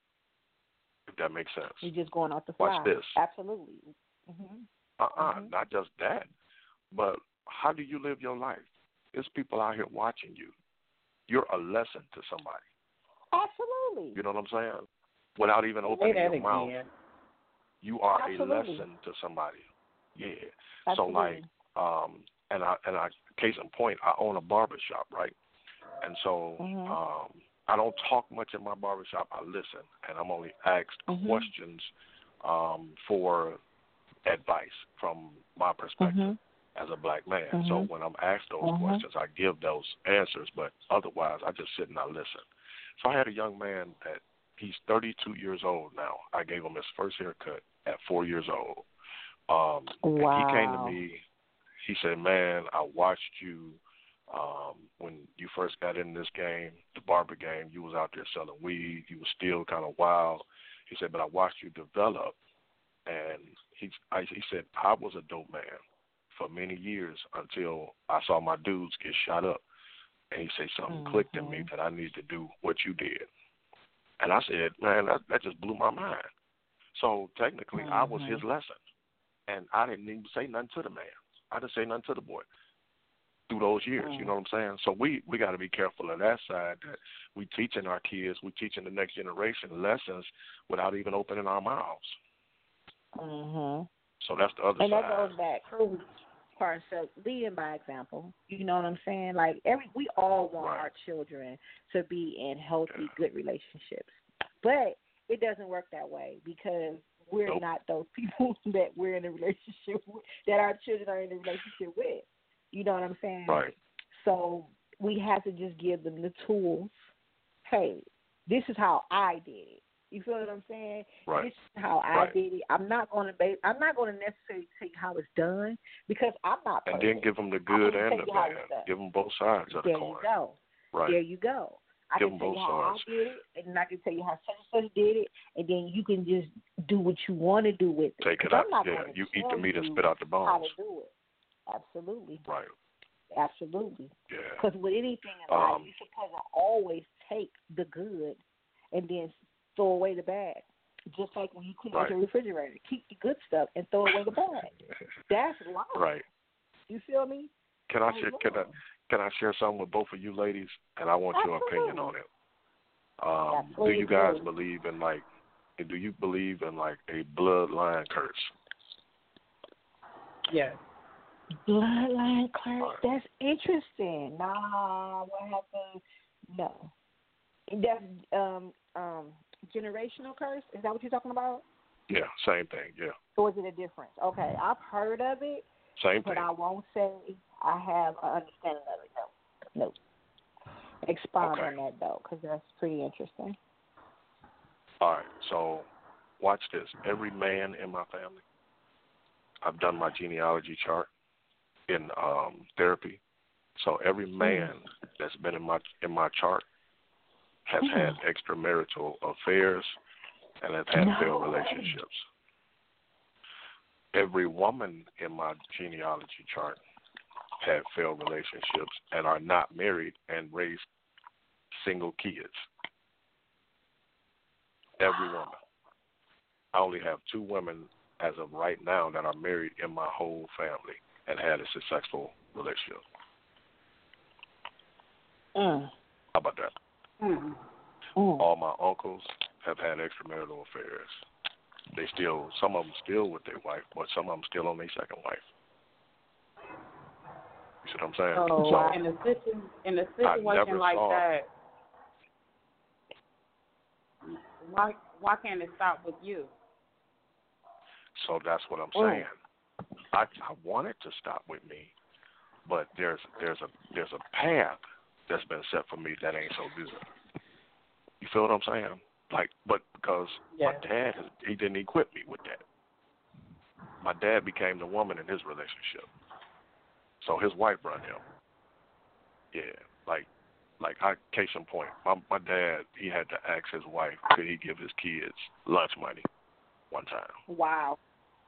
if that makes sense. you're just going off the fly. Watch this. Absolutely. Mm-hmm. Uh-uh, Mhm. not just that, but how do you live your life? There's people out here watching you. You're a lesson to somebody. Absolutely. You know what I'm saying? Without even Say opening that your mouth, again. you are Absolutely. a lesson to somebody. Yeah. Absolutely. So like, um, and I and I case in point, I own a barber shop, right? And so Mhm. um, I don't talk much in my barber shop. I listen, and I'm only asked Mhm. questions um, for advice from my perspective Mhm. as a black man. Mhm. So when I'm asked those Mhm. questions, I give those answers, but otherwise I just sit and I listen. So I had a young man that he's thirty-two years old now. I gave him his first haircut at four years old. Um, Wow. And he came to me. He said, "Man, I watched you um, when you first got in this game, the barber game, you was out there selling weed. You was still kind of wild. He said, but I watched you develop. And he, I, he said, I was a dope man for many years until I saw my dudes get shot up. And he said something mm-hmm. clicked in me that I needed to do what you did. And I said, man, that, that just blew my mind. So technically, mm-hmm. I was his lesson. And I didn't even say nothing to the man. I didn't say nothing to the boy through those years. Mm-hmm. You know what I'm saying? So we, we got to be careful of that side, that we teaching our kids, we teaching the next generation lessons without even opening our mouths. Mm-hmm. So that's the other and side. And that goes back to part of leading by example. You know what I'm saying? Like every, we all want right. our children to be in healthy, yeah. good relationships, but it doesn't work that way because we're nope. not those people that we're in a relationship with, that our children are in a relationship with. You know what I'm saying? Right. So we have to just give them the tools. Hey, this is how I did it. You feel what I'm saying? Right. This is how I right. did it. I'm not going to base. I'm not going to necessarily take how it's done because I'm not. And perfect. then give them the good and the bad. Give them both sides of the there coin. There you go. Right. There you go. I give can them tell both you how sides. I did it, and I can tell you how such and such did it, and then you can just do what you want to do with it. Take it out. Yeah. You eat the meat and spit out the bones. How to do it? Absolutely. Right. Absolutely. Yeah. Because with anything in life, um, you're supposed to always take the good and then throw away the bad. Just like when you clean right. out your refrigerator, keep the good stuff and throw away the bad. That's life. Right. You feel me? Can I share? Can I can I share something with both of you ladies? And I want Absolutely. your opinion on it. Um, do you guys believe in like? Do you believe in like a bloodline curse? Yes. Bloodline curse. Right. That's interesting. Nah, what happened? No. That's um um generational curse. Is that what you're talking about? Yeah, same thing. Yeah. Or is it a difference? Okay, I've heard of it. Same but thing. But I won't say I have an understanding of it. No. No. Expound okay. on that though, because that's pretty interesting. All right. So, watch this. Every man in my family, I've done my genealogy chart in um, therapy. So every man mm. that's been in my in my chart has mm. had extramarital affairs and has had no. failed relationships. Every woman in my genealogy chart had failed relationships and are not married and raised single kids. Every woman. I only have two women as of right now that are married in my whole family and had a successful relationship. Mm. How about that? Mm. Mm. All my uncles have had extramarital affairs. They still, some of them still with their wife, but some of them still on their second wife. You see what I'm saying? Oh, so, in a situ- in a situation like saw, that, why why can't it stop with you? So that's what I'm saying. Mm. I I want it to stop with me, but there's there's a there's a path that's been set for me that ain't so good. You feel what I'm saying? Like, but because yeah. my dad, he didn't equip me with that. My dad became the woman in his relationship, so his wife run him. Yeah, like, like I case in point, my my dad, he had to ask his wife, could he give his kids lunch money one time. Wow.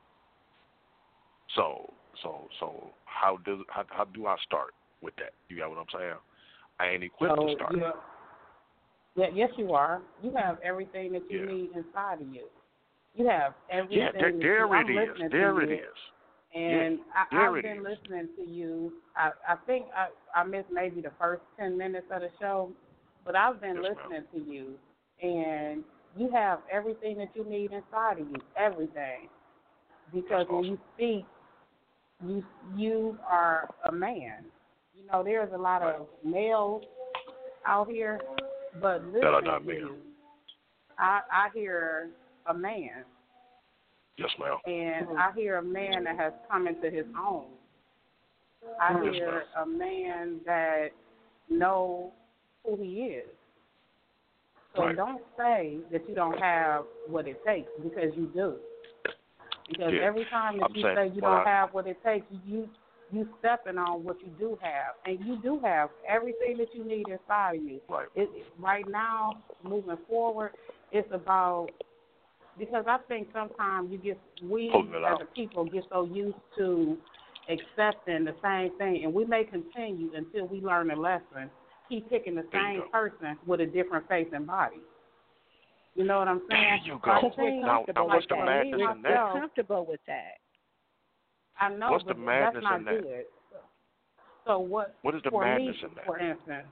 So, so, so, how do how, how do I start with that? You got what I'm saying? I ain't equipped so, to start. Yeah. Yeah, yes, you are. You have everything that you yeah. need inside of you. You have everything. Yeah, there, there that you, it I'm is. There it you. is. And yeah, I, I've been is. listening to you. I, I think I, I missed maybe the first ten minutes of the show, but I've been yes, listening ma'am. to you, and you have everything that you need inside of you, everything. Because That's when awesome. you speak, you you are a man. You know, there's a lot right. of males out here, but listening that are not to men. you, I, I hear a man. Yes, ma'am. And mm-hmm. I hear a man that has come into his own. I yes, hear ma'am. a man that knows who he is. So right. don't say that you don't have what it takes, because you do. Because yeah. every time that I'm you saying, say you well, don't I, have what it takes, you you stepping on what you do have, and you do have everything that you need inside of you. Right. It, right now, moving forward, it's about, because I think sometimes you get, we as a people get so used to accepting the same thing, and we may continue until we learn a lesson. Keep picking the same person with a different face and body. You know what I'm saying? There you go. Now, now what's the madness in that? We're comfortable with that. I know, what's but the madness that's not in that? good. So what? What is the for madness me, in that? For instance,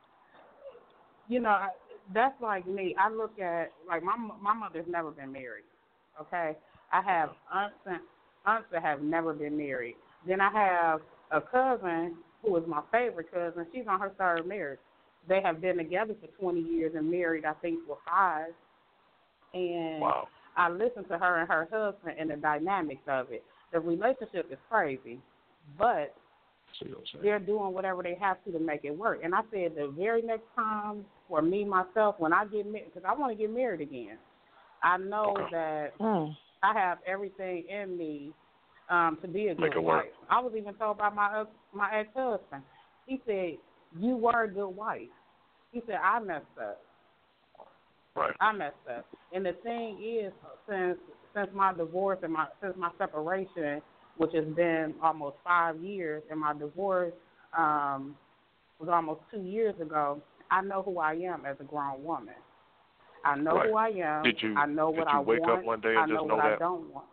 you know, I, that's like me. I look at, like, my my mother's never been married. Okay, I have aunts and aunts that have never been married. Then I have a cousin who is my favorite cousin. She's on her third marriage. They have been together for twenty years and married, I think, for five. And wow. I listen to her and her husband and the dynamics of it. The relationship is crazy, but they're doing whatever they have to to make it work. And I said the very next time for me, myself, when I get married, because I want to get married again, I know okay. that mm. I have everything in me um, to be a make good it wife. work. I was even told by my uh, my ex-husband. He said, you were a good wife. He said, I messed up. Right. I messed up. And the thing is, since since my divorce and my since my separation, which has been almost five years, and my divorce um, was almost two years ago, I know who I am as a grown woman. I know right. who I am. Did you, I know what did you I wake want. up one day and I know just know what that? I don't want.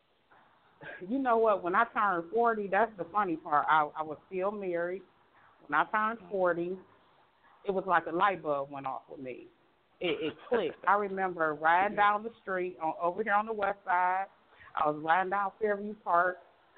You know what? When I turned forty, that's the funny part. I, I was still married. When I turned forty, it was like a light bulb went off with me. It, it clicked. I remember riding down the street on, over here on the west side. I was riding down Fairview Park,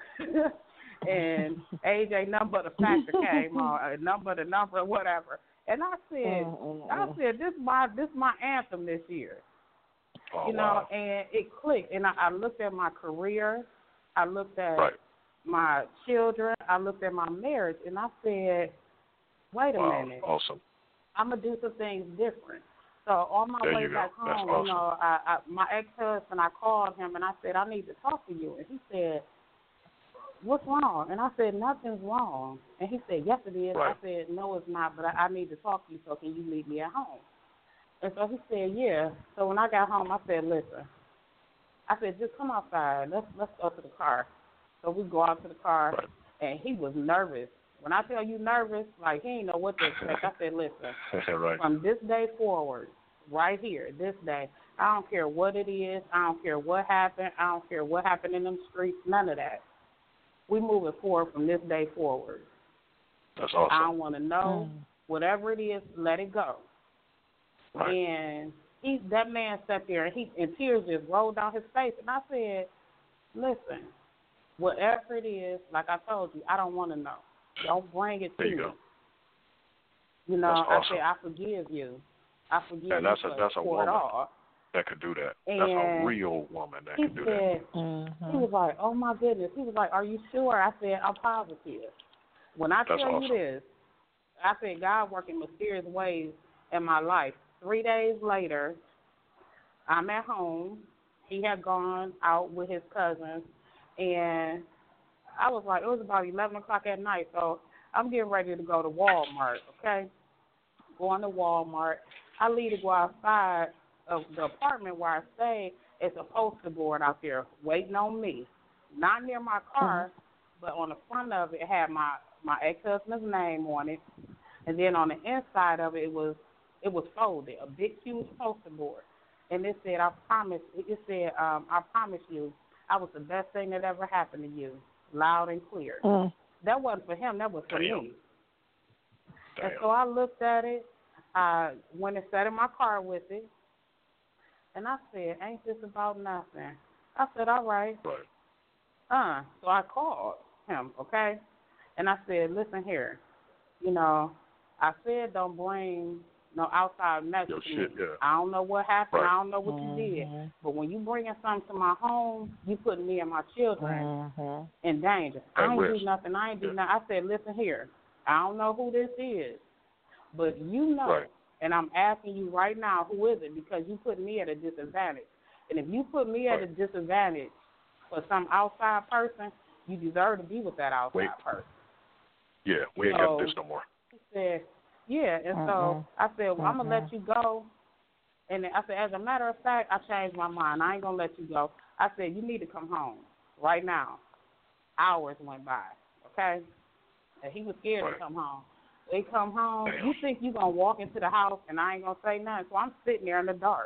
and A J, nothing but a factor came on, a number, the number, whatever. And I said, mm-hmm. I said, this my this my anthem this year. Oh, you know, wow. and it clicked. And I, I looked at my career. I looked at right. my children. I looked at my marriage, and I said, wait a wow. minute. Awesome. I'm going to do some things different. So on my there way you go. back That's home, awesome. you know, I, I, my ex-husband, I called him, and I said, I need to talk to you. And he said, what's wrong? And I said, nothing's wrong. And he said, yes, it is. Right. I said, no, it's not, but I, I need to talk to you, so can you meet me at home? And so he said, yeah. So when I got home, I said, listen. I said, just come outside. Let's let's go to the car. So we go out to the car, right. and he was nervous. When I tell you nervous, like he didn't know what to expect. I said, listen, right. from this day forward, right here, this day, I don't care what it is. I don't care what happened. I don't care what happened in them streets, none of that. We moving forward from this day forward. That's awesome. I don't want to know. Mm. Whatever it is, let it go. Right. And he, that man sat there, and, he, and tears just rolled down his face. And I said, listen, whatever it is, like I told you, I don't want to know. Don't bring it there to you me. Go. You know, that's awesome. I say, I forgive you. I forgive and that's you a, for, that's a for woman it all. that could do that. And that's a real woman that he can do said, that. Mm-hmm. He was like, oh, my goodness. He was like, are you sure? I said, I'm positive. When I that's tell awesome. you this, I said, God worked in mysterious ways in my life. Three days later, I'm at home. He had gone out with his cousins, and I was like, it was about eleven o'clock at night, so I'm getting ready to go to Walmart, okay? Going to Walmart. I leave to go outside of the apartment where I stay. It's a poster board out there waiting on me. Not near my car, mm-hmm. but on the front of it, it had my, my ex-husband's name on it. And then on the inside of it, it was it was folded, a big, huge poster board. And it said, I promise, it said, um, I promise you, I was the best thing that ever happened to you, loud and clear. Mm. That wasn't for him, that was for Damn. me. Damn. And so I looked at it, I went and sat in my car with it, and I said, ain't this about nothing? I said, all right. Right. Uh, so I called him, okay? And I said, listen here, you know, I said don't bring no outside mess Yo, to shit, me. yeah. I don't know what happened. Right. I don't know what mm-hmm. you did. But when you bringing something to my home, you putting me and my children mm-hmm. in danger. At I ain't risk. do nothing. I ain't do yeah. nothing. I said, listen here. I don't know who this is, but you know, right. and I'm asking you right now, who is it? Because you put me at a disadvantage. And if you put me at right. a disadvantage for some outside person, you deserve to be with that outside Wait. person. Yeah, we ain't So, got this no more. He said, yeah, and Mm-mm. so I said, well, I'm going to Mm-mm. let you go. And I said, as a matter of fact, I changed my mind. I ain't going to let you go. I said, you need to come home right now. Hours went by, okay? And he was scared Right. to come home. They come home. Damn. You think you going to walk into the house and I ain't going to say nothing. So I'm sitting there in the dark.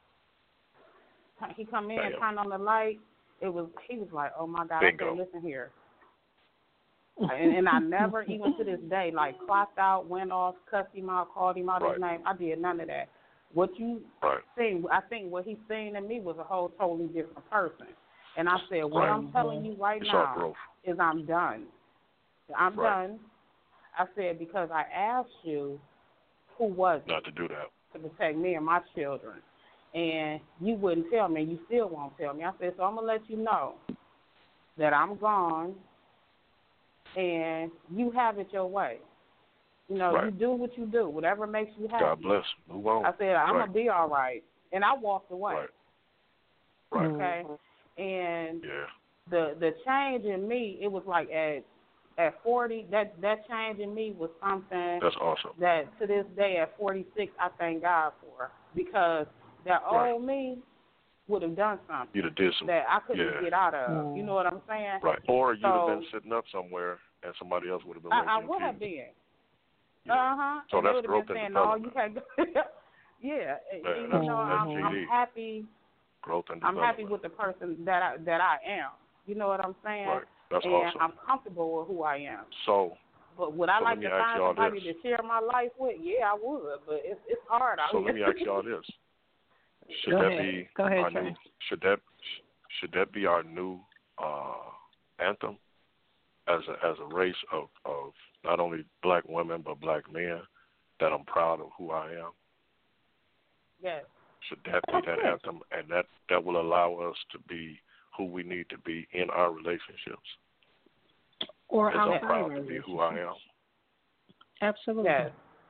He come in, Damn. turn on the light. It was He was like, oh, my God. Bingo. I said, listen here. and, and I never, even to this day, like clocked out, went off, cussed him out, called him out Right. his name. I did none of that. What you Right. seen, I think what he's seen in me was a whole totally different person. And I said, what Right. I'm telling you right It's all now growth. is I'm done. I'm Right. done. I said, because I asked you who was it Not to do that. to protect me and my children. And you wouldn't tell me. You still won't tell me. I said, so I'm going to let you know that I'm gone and you have it your way. You know, Right. you do what you do, whatever makes you happy. God bless. Move on. I said, I'm right. going to be all right. And I walked away. Right. Right. Okay? And Yeah. the the change in me, it was like at at forty, that, that change in me was something That's awesome. that to this day at forty-six I thank God for, because that Right. old me would have done something You'd have did some. that I couldn't yeah. get out of. Mm. You know what I'm saying? Right. Or you'd have So- been sitting up somewhere and somebody else would have been I, waiting I to would kill have you. been. Yeah. Uh huh. So and that's they would have growth been and saying, no, you development. can't go. Yeah. Yeah, you that's- know, that's I'm, G D. I'm happy. Growth and I'm development. happy with the person that I that I am. You know what I'm saying? Right. That's and awesome. I'm comfortable with who I am. So, But would I So like let me to ask find y'all somebody this. to share my life with? Yeah, I would, but it's it's hard out so here. let me ask y'all this: Should Go that ahead. be Go ahead, our Trey. new? Should that should that be our new uh, anthem as a as a race of, of not only black women but black men? That I'm proud of who I am. Yes. Should that be that anthem, and that that will allow us to be who we need to be in our relationships? Or Because I'm outside proud of to be it. who I am. Absolutely. Yes.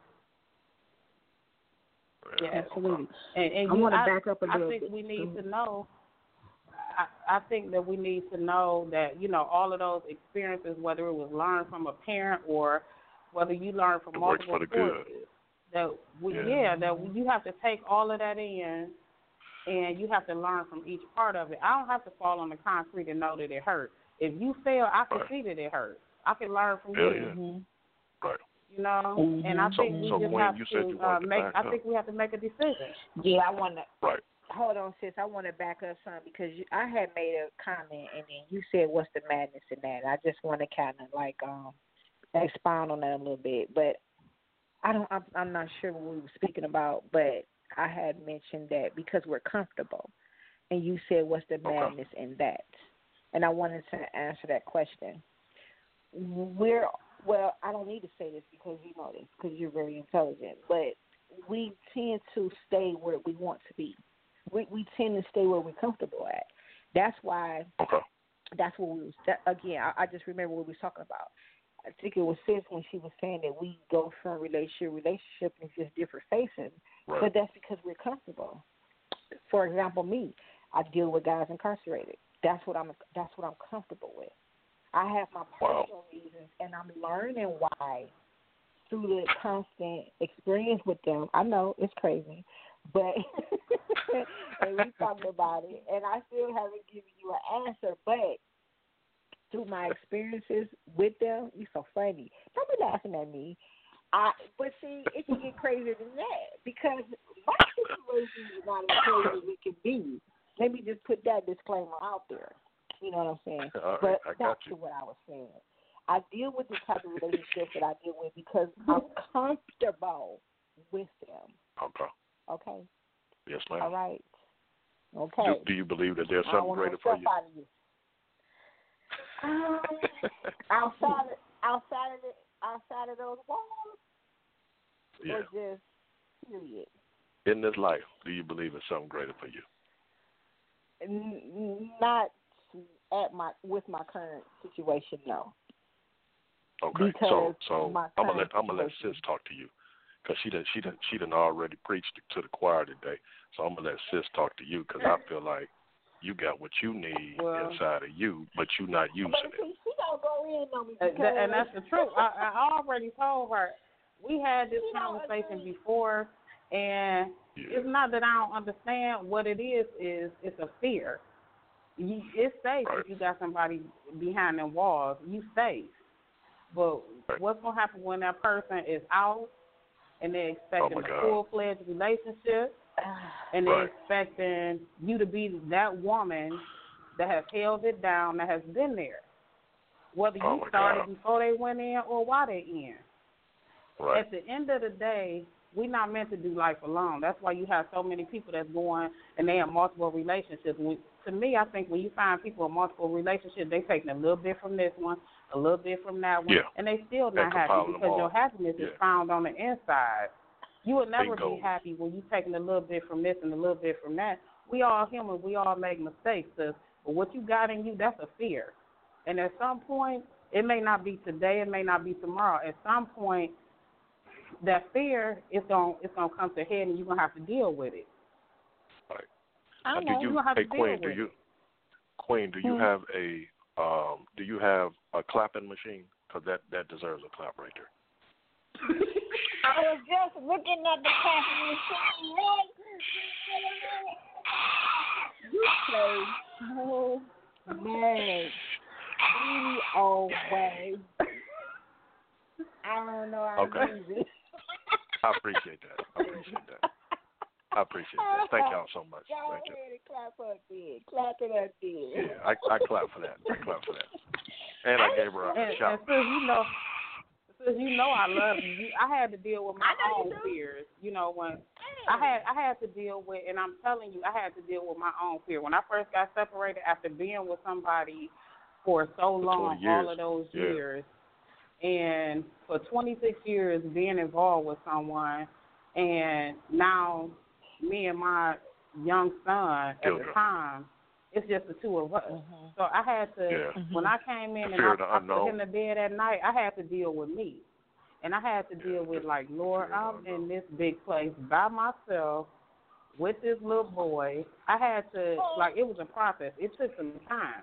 Yeah, Yes. Absolutely. And, and I you, wanna I, back up a I little think bit. we need Mhm. to know. I, I think that we need to know that, you know, all of those experiences, whether it was learned from a parent or whether you learn from It works multiple for the good. sources, that we, Yeah. yeah, that we, you have to take all of that in, and you have to learn from each part of it. I don't have to fall on the concrete and know that it hurt. If you fail, I can Right. see that it hurt. I can learn from Hell you. yeah. Mm-hmm. Right. You know, Mhm. and I So- think we so just Gwen, have you said to you uh, wanted to make. back I up. think we have to make a decision. Yeah, I want to. Right. Hold on, sis. I want to back up some because you, I had made a comment and then you said, "What's the madness in that?" I just want to kind of like um expound on that a little bit, but I don't. I'm, I'm not sure what we were speaking about, but I had mentioned that because we're comfortable, and you said, "What's the Okay. madness in that?" And I wanted to answer that question. We're well. I don't need to say this because you know this because you're very intelligent, but we tend to stay where we want to be. We we tend to stay where we're comfortable at. That's why. Okay. That's what we was. That, again, I, I just remember what we was talking about. I think it was Sis when she was saying that we go from relationship to relationship and it's just different faces. Right. But that's because we're comfortable. For example, me, I deal with guys incarcerated. That's what I'm. That's what I'm comfortable with. I have my Wow. personal reasons, and I'm learning why through the constant experience with them. I know it's crazy, but and we talked about it, and I still haven't given you an answer. But through my experiences with them, you're so funny. Don't be laughing at me. I, but see, it can get crazier than that because my situation is not as crazy as it can be. Let me just put that disclaimer out there. You know what I'm saying? All right, but I got back you. to what I was saying. I deal with the type of relationships that I deal with because I'm comfortable with them. Okay. Okay? Yes, ma'am. All right? Okay. Do, do you believe that there's I don't something want greater no for stuff you? out of you. Um, outside of, outside of it, outside of those walls, Yeah. or just period. In this life, do you believe in something greater for you? N- not at my with my current situation, no. Okay. Because so so my I'm gonna let current I'm gonna let situation- Sis talk to you, cause she done she done she done already preached to the choir today. So I'm gonna let Sis talk to you, cause I feel like you got what you need well, inside of you, but you're not using But it. see, she don't go in on me uh, because th- and that's the truth. I, I already told her we had this She don't conversation agree. before, and Yeah. it's not that I don't understand what it is. Is it's a fear. You, it's safe Right. if you got somebody behind them walls. You safe. But Right. what's gonna happen when that person is out and they're expecting Oh, my a God. full-fledged relationship, and they're Right. expecting you to be that woman that has held it down, that has been there, whether you Oh, my started God. before they went in or while they in. Right. At the end of the day, we're not meant to do life alone. That's why you have so many people that's going and they have multiple relationships. When, to me, I think when you find people in multiple relationships, they taking a little bit from this one, a little bit from that one, Yeah. and they still They're not happy compiling them because all. your happiness is Yeah. found on the inside. You will never Bingo. be happy when you taking a little bit from this and a little bit from that. We all human. We all make mistakes. So, but what you got in you, that's a fear. And at some point, it may not be today, it may not be tomorrow. At some point, that fear is going it's gonna come to head, and you're gonna have to deal with it. Right. I Now, know. do you, You gonna have hey to deal Queen, do with you, Queen, do you Hmm. have a um, do you have a clapping machine? Because that that deserves a clap right there. I was just looking at the clapping machine. You play so mad. Any old way. I don't know how Okay. to use it. I appreciate that. I appreciate that. I appreciate that. Thank y'all so much. Go Thank you. ahead and clap up there. Clap it up there. Yeah, I I clap for that. I clap for that. And I gave her a, And, a and shout. since you know, since you know I love you, you, I had to deal with my I know own you do. fears. You know, when I had I had to deal with, and I'm telling you, I had to deal with my own fear. When I first got separated after being with somebody for so long, years. all of those Yeah. years, and for twenty-six years being involved with someone, and now me and my young son at the Children. time, it's just the two of us. Mhm. So I had to, Yeah. when I came in The and fear I, of the I put unknown. him to bed at night, I had to deal with me. And I had to Yeah, deal with, the- like, the Lord, fear of I'm the in unknown. this big place by myself with this little boy. I had to, like, it was a process. It took some time.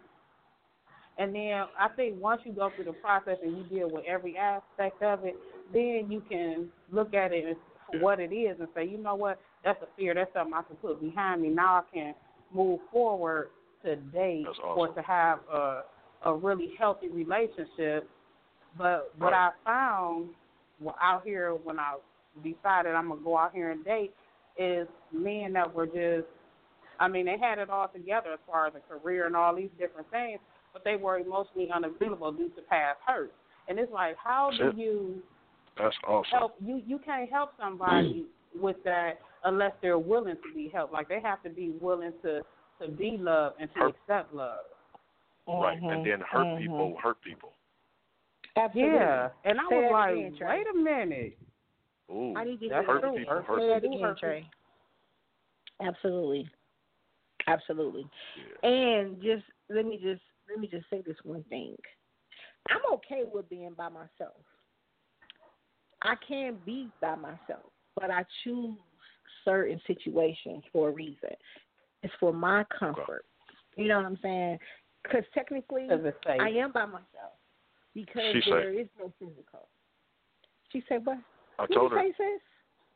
And then I think once you go through the process and you deal with every aspect of it, then you can look at it for what it is and say, you know what, that's a fear. That's something I can put behind me. Now I can move forward to date That's or awesome. to have a, a really healthy relationship. But what Right. I found well, out here when I decided I'm going to go out here and date is men that were just, I mean, they had it all together as far as a career and all these different things, but they were emotionally unavailable due to past hurt. And it's like, how do That's it. you That's awesome. help? You, you can't help somebody with that unless they're willing to be helped. Like, they have to be willing to, to be loved and to Hurt. accept love. Right. Mhm. And then hurt Mhm. people hurt people. Absolutely. Yeah. And I Say was that like, again, Trey. wait a minute. Ooh. I need to That's hear hurt that. true. people. Hurt Hurt Say that people. again, Hurt Trey. Absolutely. Absolutely. Yeah. And just let me just let me just say this one thing. I'm okay with being by myself. I can be by myself, but I choose certain situations for a reason. It's for my comfort. You know what I'm saying? Because technically, 'Cause it's safe. I am by myself because She there said- is no physical. She said, "What? I What told you her. say, sis?"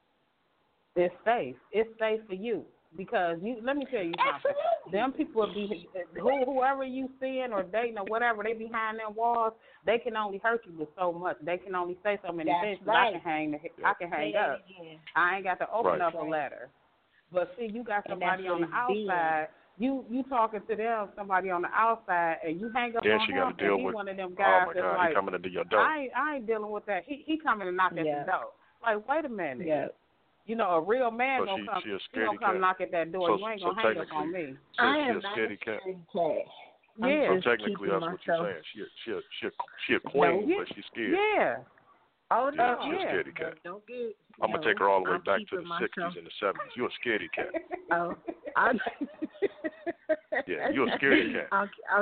It's safe. It's safe for you because you. Let me tell you something. Absolutely. Them people will be who, whoever you seeing or dating or whatever. They behind them walls. They can only hurt you with so much. They can only say so many That's things. 'Cause right. I can hang. The, I can hang Say that up. again. I ain't got to open Right. up a Right. letter. But see, you got And that's somebody what on the it's being. outside. You you talking to them, somebody on the outside, and you hang up Then on she him. got to deal and he with. one of them Oh guys my that's God, like, he coming into your door. I ain't I ain't dealing with that. He he coming to knock at Yeah. the door. Like, wait a minute. Yeah. You know, a real man So gonna she- come. she a he gonna scaredy come cat. knock at that door. So- you ain't so gonna hang up technically- on me. So I she am a not scaredy cat. scaredy cat. I'm Yeah. So just technically, keeping that's what you're myself. saying. She a, she a, she a, she a queen, No. but she's scared. Yeah. Oh Yeah, no, she a yeah. scaredy cat. Don't get. I'm no, gonna take her all the way I'm back to keeping the myself- sixties and the seventies. You a scaredy cat. Oh, I, Yeah, you a scaredy cat. I'll, I'll,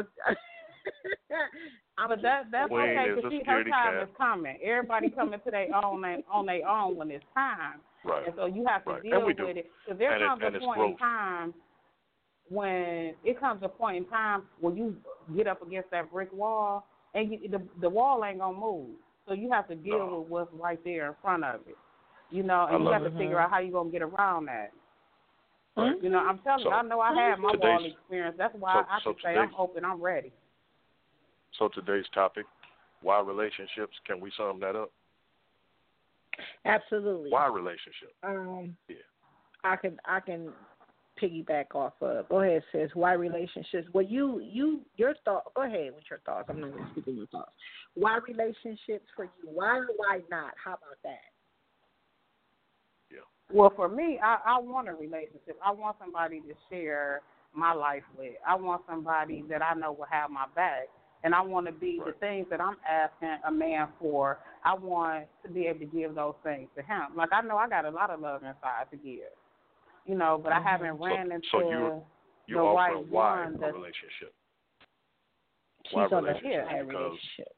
I'm But that that's Queen okay is because a see, her scaredy time cat. is coming. Everybody coming to their own and- on their own when it's time. Right. And so you have to Right. deal And we with do. it. Because there And it- comes and a it's point in growth. time when it comes a point in time when you get up against that brick wall and you, the the wall ain't gonna move, so you have to deal No. with what's right there in front of it, you know, and I you love have to it. figure out how you gonna get around that. Right. You know, I'm telling So, you, I know I had my today's- wall experience. That's why so- I so can say today's- I'm open, I'm ready. So today's topic, why relationships? Can we sum that up? Absolutely. Why relationship? Um, Yeah. I can I can piggyback off of. Go ahead, sis. Why relationships? Well, you you your thought. Go ahead with your thoughts. I'm not going to speak on your thoughts. Why relationships for you? Why or why not? How about that? Yeah. Well, for me, I, I want a relationship. I want somebody to share my life with. I want somebody that I know will have my back. And I want to be Right. the things that I'm asking a man for. I want to be able to give those things to him. Like, I know I got a lot of love inside to give, you know, but Mm-hmm. I haven't ran So- into so you- You the offer right a why one a that relationship. She's Why on the relationship? why Because relationship.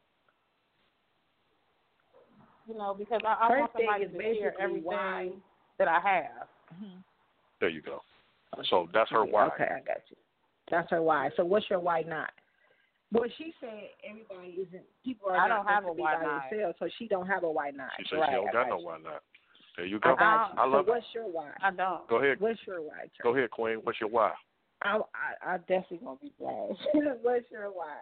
you know, because I, I First want somebody thing is to share basically everything why- that I have. Mm-hmm. there you go. So that's her why. Okay, I got you. That's her why. So what's your why not? Well, she said everybody isn't. People are I not don't have supposed to a be why by not. themselves, so she don't have a why not. She said right, she don't I got got no you. why not. There you I go. got you. I love so it. what's your why? I don't. Go ahead. What's your why? Trey? Go ahead, Queen. What's your why? I, I, I definitely gonna be glad. What's your why?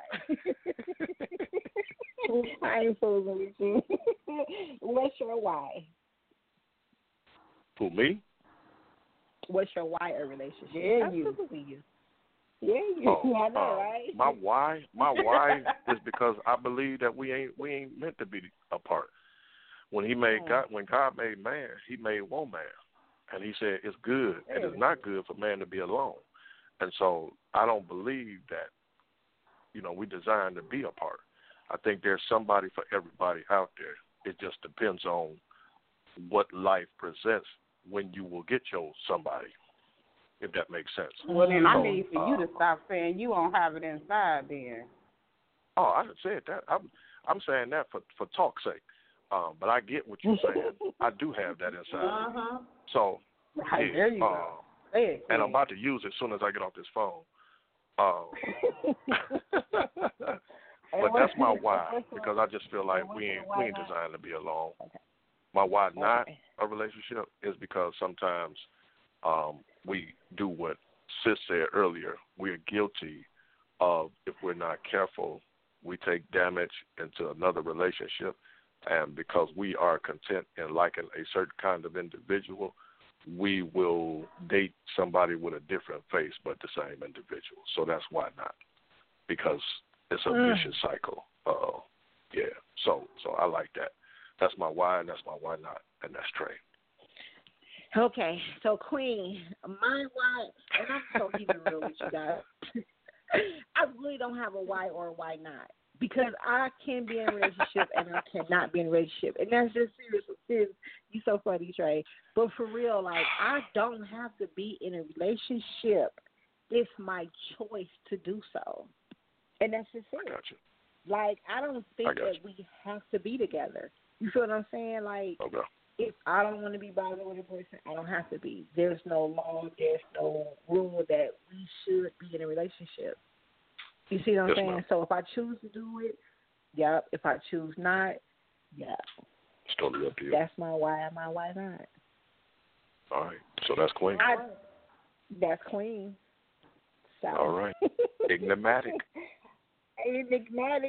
I ain't fooling with you. What's your why? Who, me? What's your why a relationship? Yeah, you. Absolutely you. Yeah, you. Oh, I know, uh, right? My why, my why is because I believe that we ain't we ain't meant to be apart. When he made Mm. God, when God made man, He made one man, and He said it's good and it's not good for man to be alone. And so I don't believe that, you know, we designed to be apart. I think there's somebody for everybody out there. It just depends on what life presents when you will get your somebody, if that makes sense. Well, then I So, need for you uh, to stop saying you don't have it inside then. Oh, I didn't say that. I'm I'm saying that for for talk's sake. Um, but I get what you're saying. I do have that inside. Uh-huh. So, Right, yeah, there you uh, go. Say it, and I'm Queen. about to use it as soon as I get off this phone. Uh, but that's my why, because I just feel like we ain't we ain't designed to be alone. My why not a relationship is because sometimes um, we do what Sis said earlier. We're guilty of, if we're not careful, we take damage into another relationship, and because we are content in liking a certain kind of individual, we will date somebody with a different face but the same individual. So that's why not, because it's a Mm. vicious cycle. Uh, yeah. So so I like that. That's my why, and that's my why not, and that's Trey. Okay, so Queen, my why, and I'm so keeping it real with you guys. I really don't have a why or a why not, because I can be in a relationship and I cannot be in a relationship, and that's just serious. serious. You so funny, Trey. But for real, like, I don't have to be in a relationship. It's my choice to do so, and that's just I it. got you. Like, I don't think I got that we have to be together. You feel what I'm saying? Like, Okay. if I don't want to be bothered with a person, I don't have to be. There's no law, there's no rule that we should be in a relationship. You see what I'm Yes, saying? ma'am. So if I choose to do it, yep. If I choose not, yeah. It's totally up to you. That's my why and my why not. All right. So that's Queen. I, that's Queen. So. All right. Enigmatic. Enigmatic.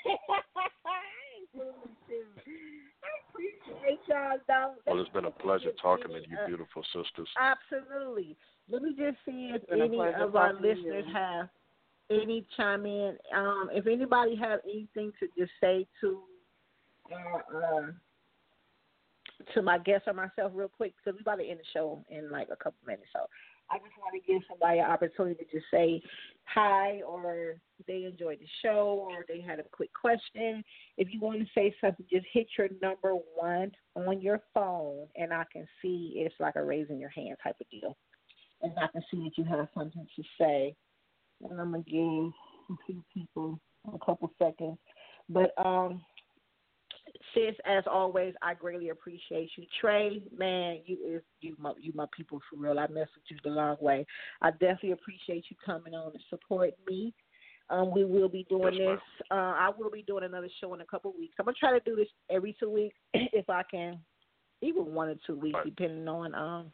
I appreciate y'all, though. Well, it's been a pleasure talking to you, beautiful sisters. Absolutely. Let me just see if It's been a any pleasure of our talking to listeners you. have any chime in. Um, if anybody have anything to just say to uh, uh, to my guest or myself real quick, because we're about to end the show in like a couple minutes. So I just want to give somebody an opportunity to just say hi, or they enjoyed the show, or they had a quick question. If you want to say something, just hit your number one on your phone, and I can see it's like a raising your hand type of deal. And I can see that you have something to say. And I'm going to give a few people a couple seconds. But um, Sis, as always, I greatly appreciate you. Trey, man, you is you my you my people for real. I mess with you the long way. I definitely appreciate you coming on and supporting me. Um, we will be doing yes, this. Uh, I will be doing another show in a couple of weeks. I'm gonna try to do this every two weeks if I can, even one or two weeks, right. depending on um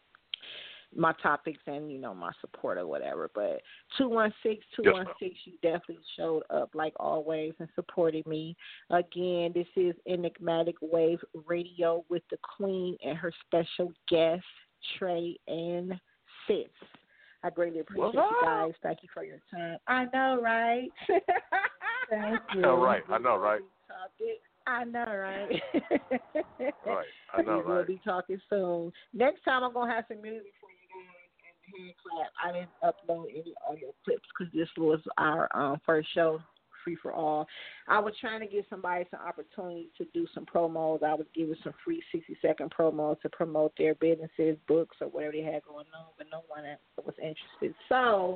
my topics and, you know, my support or whatever. But two one six, two one six, you definitely showed up like always and supported me. Again, this is Enigmatic Wave Radio with the Queen and her special guest, Trey and Sis. I greatly appreciate you guys. Thank you for your time. I know, right? Thank you. I know, right. I know, right. I know, right? Right. I know, right. We'll be talking soon. Next time I'm going to have some music for you guys and hand clap. I didn't upload any audio clips because this was our um, first show, free for all. I was trying to give somebody some opportunity to do some promos. I was giving some free sixty-second promos to promote their businesses, books, or whatever they had going on, but no one was interested. So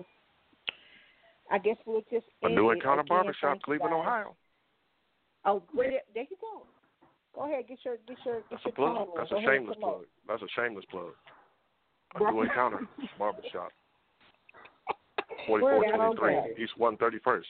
I guess we'll just A end New it. Encounter Again, Barbershop, Cleveland, guys. Ohio. Oh, wait, there you go. Go ahead, get your get your get That's your a plug. time. That's Go a ahead and shameless promote. plug. That's a shameless plug. A New Encounter Barbershop. forty-four twenty-three East one thirty-first.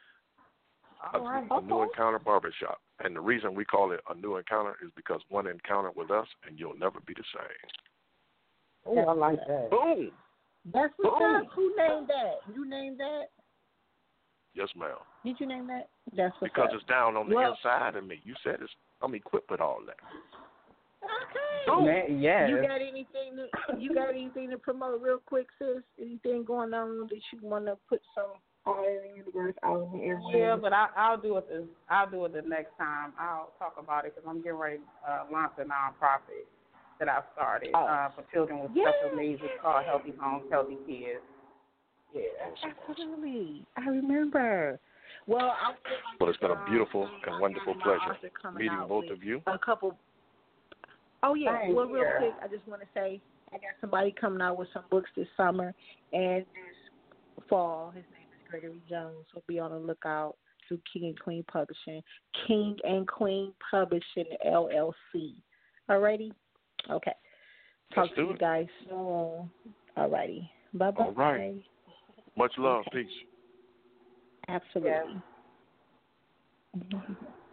All right. A New Encounter Barbershop. And the reason we call it a new encounter is because one encounter with us and you'll never be the same. Oh, I like that. Boom. That's what's Boom. up. Who named that? You named that? Yes, ma'am. Did you name that? That's what's Because up. it's down on the Well, inside of me. You said it's, I'm equipped with all that. Okay. Boom. Man, yes. You got anything to you got anything to promote real quick, sis? Anything going on that you want to put some fire in the universe out in the air? Yeah, but I, I'll do it. The, I'll do it the next time. I'll talk about it because I'm getting ready to uh, launch a nonprofit that I've started oh. uh, for children with yeah. special needs. It's called Healthy Homes, Healthy Kids. Yeah, absolutely. I remember. Well, I feel like Well, it's been a um, beautiful and wonderful pleasure meeting out both of you. A couple. Oh yeah. Thank well, real you. quick, I just want to say I got somebody coming out with some books this summer and this fall. His name is Gregory Jones. He'll be on the lookout through King and Queen Publishing. King and Queen Publishing L L C. Alrighty. Okay. Talk Let's to do you it. guys soon. Alrighty. Bye bye. All right. Much love. Okay. Peace. Absolutely.